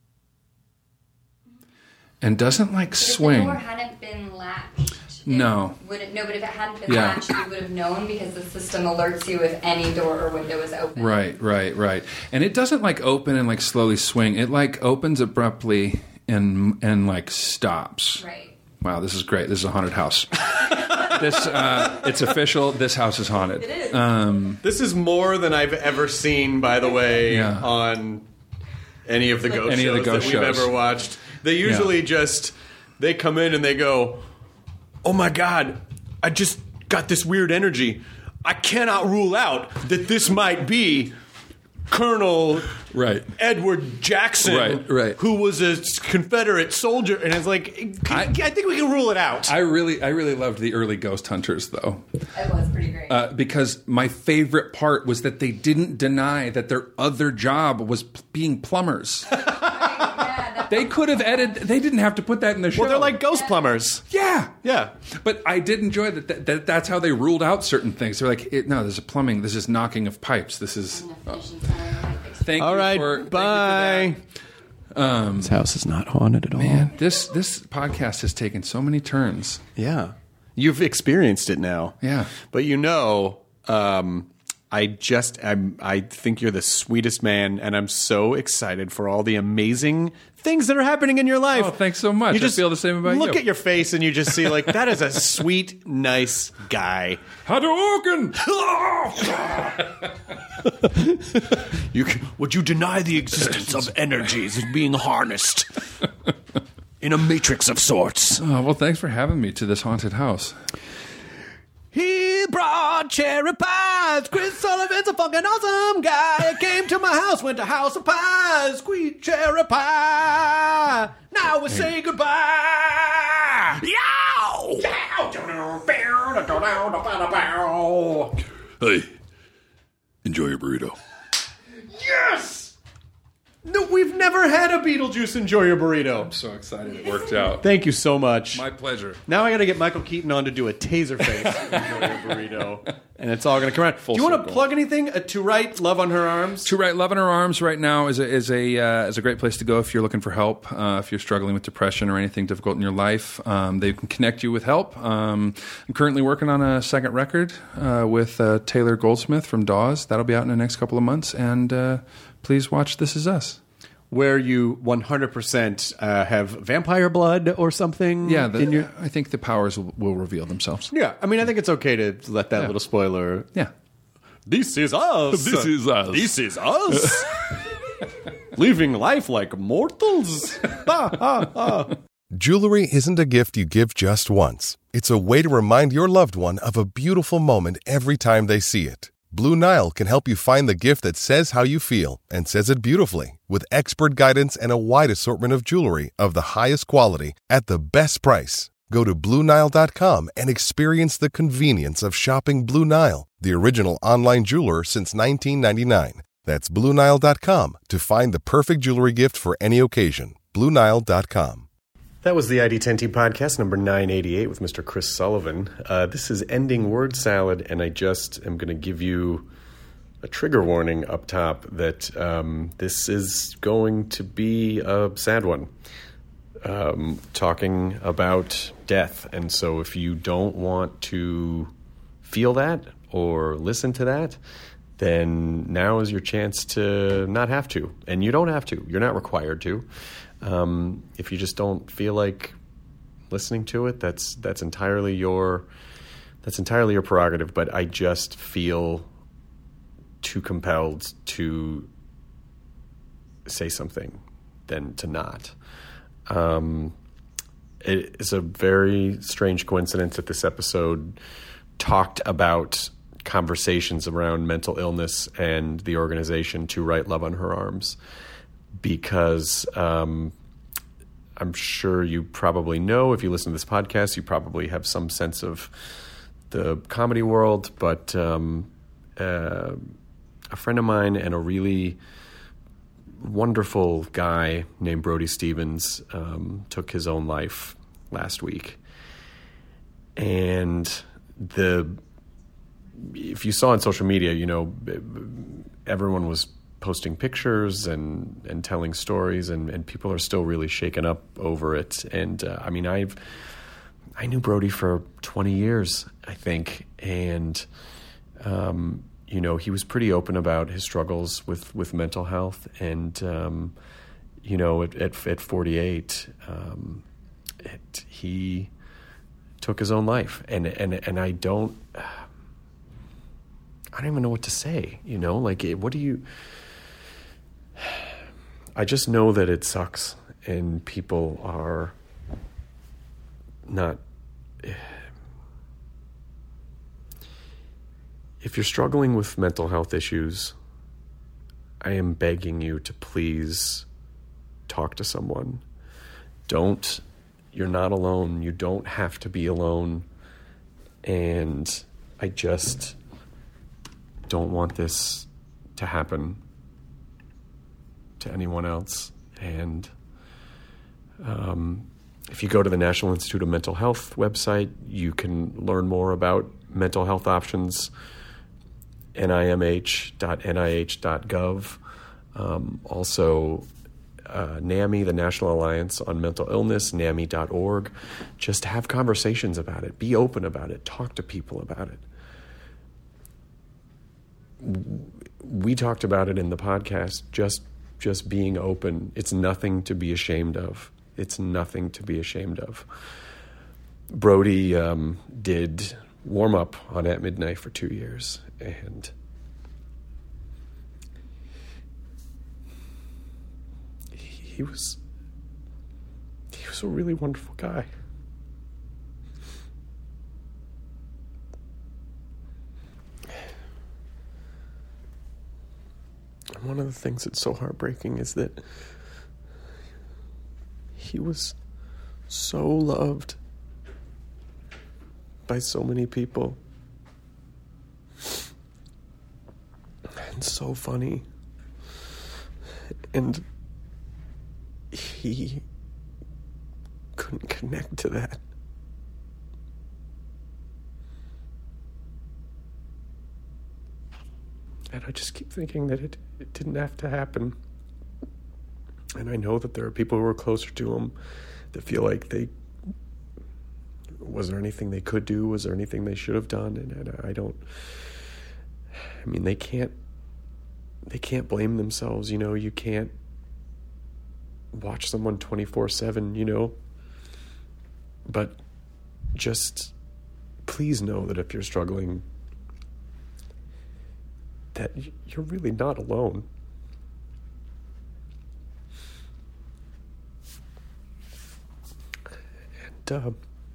and doesn't like But swing. If the door hadn't been latched, it No. would it, no, but if it hadn't been Yeah. latched, you would have known because the system alerts you if any door or window is open. Right, right, right. And it doesn't like open and like slowly swing. It like opens abruptly and and like stops. Right. Wow, this is great. This is a haunted house. This uh, it's official. This house is haunted. It is. Um, This is more than I've ever seen, by the way, Yeah. on any of the ghost Any of shows the ghost that we've shows. ever watched. They usually just they come in and they go, "Oh my god, I just got this weird energy. I cannot rule out that this might be Colonel right. Edward Jackson, Right, right. who was a Confederate soldier." And it's like, I, I think we can rule it out. I really, I really loved the early Ghost Hunters, though, It was pretty great. uh, because my favorite part was that they didn't deny that their other job was p- being plumbers. They could have edited. They didn't have to put that in the show. Well, they're like ghost plumbers. Yeah, yeah. But I did enjoy that. That, that that's how they ruled out certain things. They're like, it, no, there's a plumbing. This is knocking of pipes. This is. Oh. Thank All you right, for, bye. Um, this house is not haunted at all. Man, this this podcast has taken so many turns. Yeah. You've experienced it now. Yeah. But you know, um, I just, I'm, I think you're the sweetest man, and I'm so excited for all the amazing things that are happening in your life. Oh, thanks so much. You just I feel the same about look you. at your face, and you just see, like, that is a sweet, nice guy. Hadouken! You can, would you deny the existence of energies as being harnessed in a matrix of sorts? Oh, well, thanks for having me to this haunted house. He brought cherry pies. Chris Sullivan's a fucking awesome guy. Came to my house, went to House of Pies. Squeeze cherry pie. Now we say goodbye. Yow! Hey, enjoy your burrito. Yes! No, we've never had a Beetlejuice Enjoy Your Burrito. I'm so excited it worked out. Thank you so much. My pleasure. Now I got to get Michael Keaton on to do a taser face. Enjoy Your Burrito. And it's all going to come around. Full do you want to circle. plug anything? Uh, to write Love on Her Arms? To Write Love in Her Arms right now is a is a uh, is a great place to go if you're looking for help. Uh, if you're struggling with depression or anything difficult in your life, um, they can connect you with help. Um, I'm currently working on a second record uh, with uh, Taylor Goldsmith from Dawes. That'll be out in the next couple of months. And uh, please watch This Is Us. Where you one hundred percent uh, have vampire blood or something? Yeah, the, in your... I think the powers will, will reveal themselves. Yeah, I mean, I think it's okay to let that Yeah. little spoiler. Yeah. This is us. This is us. This is us. Living life like mortals. Ha, ha, ha. Jewelry isn't a gift you give just once. It's a way to remind your loved one of a beautiful moment every time they see it. Blue Nile can help you find the gift that says how you feel and says it beautifully, with expert guidance and a wide assortment of jewelry of the highest quality at the best price. Go to Blue Nile dot com and experience the convenience of shopping Blue Nile, the original online jeweler since nineteen ninety-nine. That's Blue Nile dot com to find the perfect jewelry gift for any occasion. Blue Nile dot com. That was the I D ten T podcast number nine eighty-eight with Mister Chris Sullivan. Uh, this is Ending Word Salad, and I just am going to give you a trigger warning up top that um, this is going to be a sad one. Um, talking about death. And so if you don't want to feel that or listen to that, then now is your chance to not have to. And you don't have to. You're not required to. Um, if you just don't feel like listening to it, that's that's entirely your that's entirely your prerogative. But I just feel too compelled to say something than to not. Um, it is a very strange coincidence that this episode talked about conversations around mental illness and the organization To Write Love on Her Arms, because um, I'm sure you probably know, if you listen to this podcast, you probably have some sense of the comedy world, but um, uh, a friend of mine and a really wonderful guy named Brody Stevens um, took his own life last week. And the if you saw on social media, you know, everyone was posting pictures and, and telling stories, and, and people are still really shaken up over it. And uh, I mean, I've I knew Brody for twenty years, I think, and um, you know, he was pretty open about his struggles with, with mental health. And, um, you know, at, at, at forty-eight, um, it, he took his own life. And, and, and I don't, I don't even know what to say, you know, like, what do you, I just know that it sucks and people are not, if you're struggling with mental health issues, I am begging you to please talk to someone. Don't, you're not alone. You don't have to be alone. And I just don't want this to happen to anyone else. And um, if you go to the National Institute of Mental Health website, you can learn more about mental health options. N I M H dot N I H dot gov. Um, also, uh, NAMI, the National Alliance on Mental Illness, NAMI dot org. Just have conversations about it. Be open about it. Talk to people about it. We talked about it in the podcast, just just being open. It's nothing to be ashamed of. It's nothing to be ashamed of. Brody um, did warm up on At Midnight for two years. And he was he was a really wonderful guy. And one of the things that's so heartbreaking is that he was so loved by so many people. And so funny. And he couldn't connect to that. And I just keep thinking that it, it didn't have to happen. And I know that there are people who are closer to him that feel like they, was there anything they could do? Was there anything they should have done? And, and I don't, I mean, they can't, they can't blame themselves, you know, you can't watch someone twenty-four seven, you know, but just please know that if you're struggling, that you're really not alone. uh,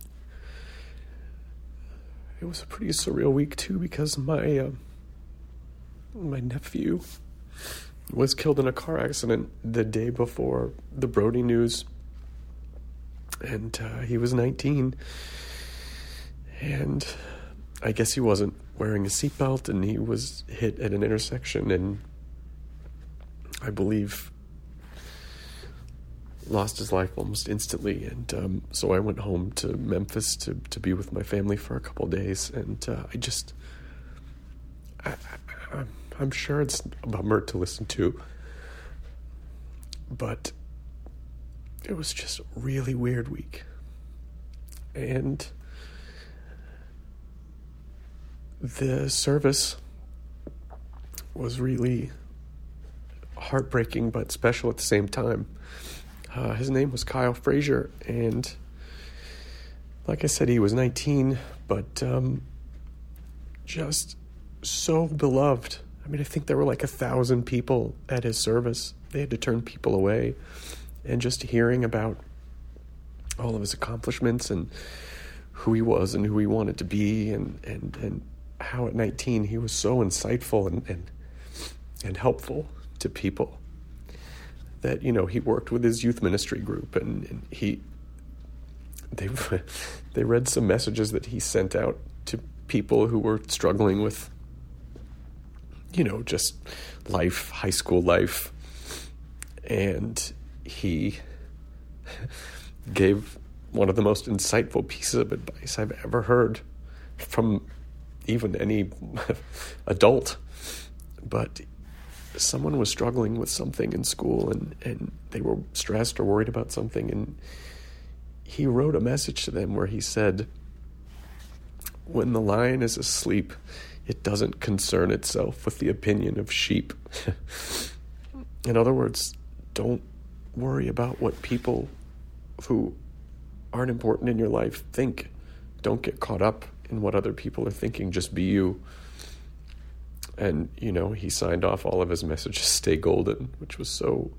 it was a pretty surreal week too, because my uh, my nephew was killed in a car accident the day before the Brody news, and uh, he was nineteen, and I guess he wasn't wearing a seatbelt, and he was hit at an intersection, and I believe lost his life almost instantly. And um, so I went home to Memphis to, to be with my family for a couple of days, and uh, I just, I, I, I'm sure it's a bummer to listen to, but it was just a really weird week. And the service was really heartbreaking but special at the same time. Uh, his name was Kyle Frazier, and like I said, he was nineteen, but um, just so beloved. I mean, I think there were like a thousand people at his service. They had to turn people away, and just hearing about all of his accomplishments and who he was and who he wanted to be, and, and, and how at nineteen he was so insightful and, and, and helpful to people. That, you know, he worked with his youth ministry group, and, and he, they, they read some messages that he sent out to people who were struggling with, you know, just life, high school life, and he gave one of the most insightful pieces of advice I've ever heard from even any adult. But someone was struggling with something in school, and, and they were stressed or worried about something, and he wrote a message to them where he said, "When the lion is asleep, it doesn't concern itself with the opinion of sheep." In other words, don't worry about what people who aren't important in your life think. Don't get caught up in what other people are thinking. Just be you. And, you know, he signed off all of his messages, "Stay golden," which was so,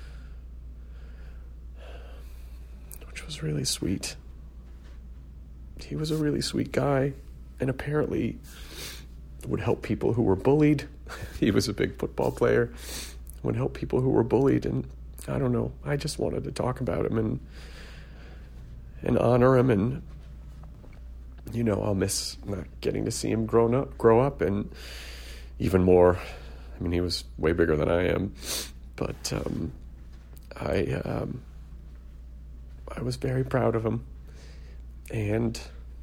which was really sweet. He was a really sweet guy, and apparently would help people who were bullied. He was a big football player, would help people who were bullied, and I don't know, I just wanted to talk about him and and honor him, and, you know, I'll miss not getting to see him grown up, grow up, and even more, I mean, he was way bigger than I am, but um, I um, I was very proud of him, and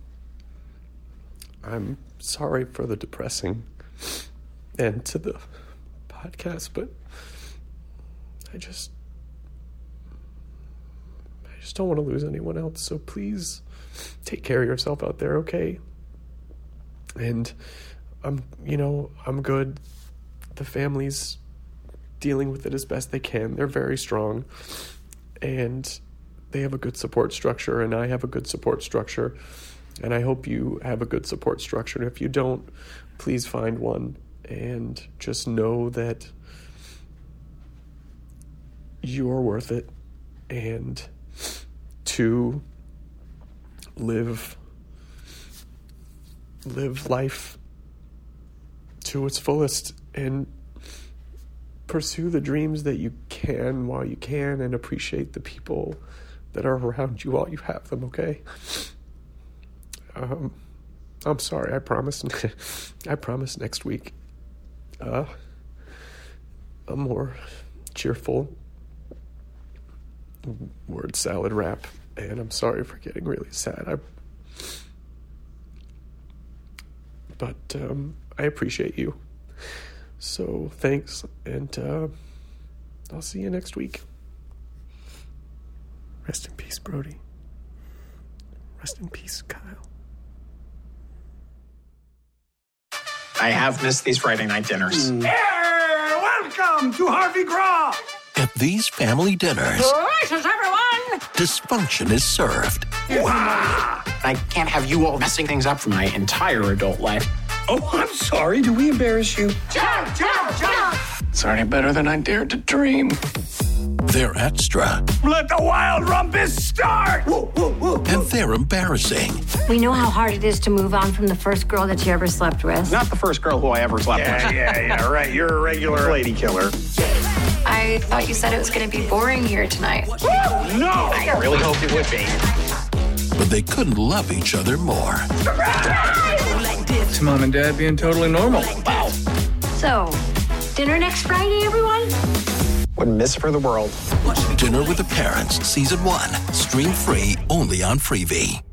I'm sorry for the depressing end to the podcast, but I just, I just don't want to lose anyone else, so please take care of yourself out there, okay? And I'm, you know, I'm good. The family's dealing with it as best they can. They're very strong, and they have a good support structure, and I have a good support structure, and I hope you have a good support structure. And if you don't, please find one, and just know that you're worth it, and to live, live life to its fullest, and pursue the dreams that you can while you can, and appreciate the people that are around you while you have them, okay? Um, I'm sorry, I promise, I promise next week, uh, a more cheerful word salad wrap, and I'm sorry for getting really sad, I, but, um, I appreciate you. So thanks, and uh, I'll see you next week. Rest in peace, Brody. Rest in peace, Kyle. I have missed these Friday night dinners. Mm. Hey, welcome to Harvey Graw. At these family dinners, Gracious, everyone! dysfunction is served. Wow. I can't have you all messing things up for my entire adult life. Oh, I'm sorry. Do we embarrass you? Chow, chow, chow! It's already better than I dared to dream. They're extra. Let the wild rumpus start! Woo, woo, woo. And they're embarrassing. We know how hard it is to move on from the first girl that you ever slept with. Not the first girl who I ever slept Yeah, with. yeah, yeah, right. You're a regular lady killer. I thought you said it was going to be boring here tonight. No! I really hoped it would be. But they couldn't love each other more. It's Mom and Dad being totally normal. Wow. So, dinner next Friday, everyone? Wouldn't miss it for the world. Dinner with the Parents, Season one. Stream free only on Freevee.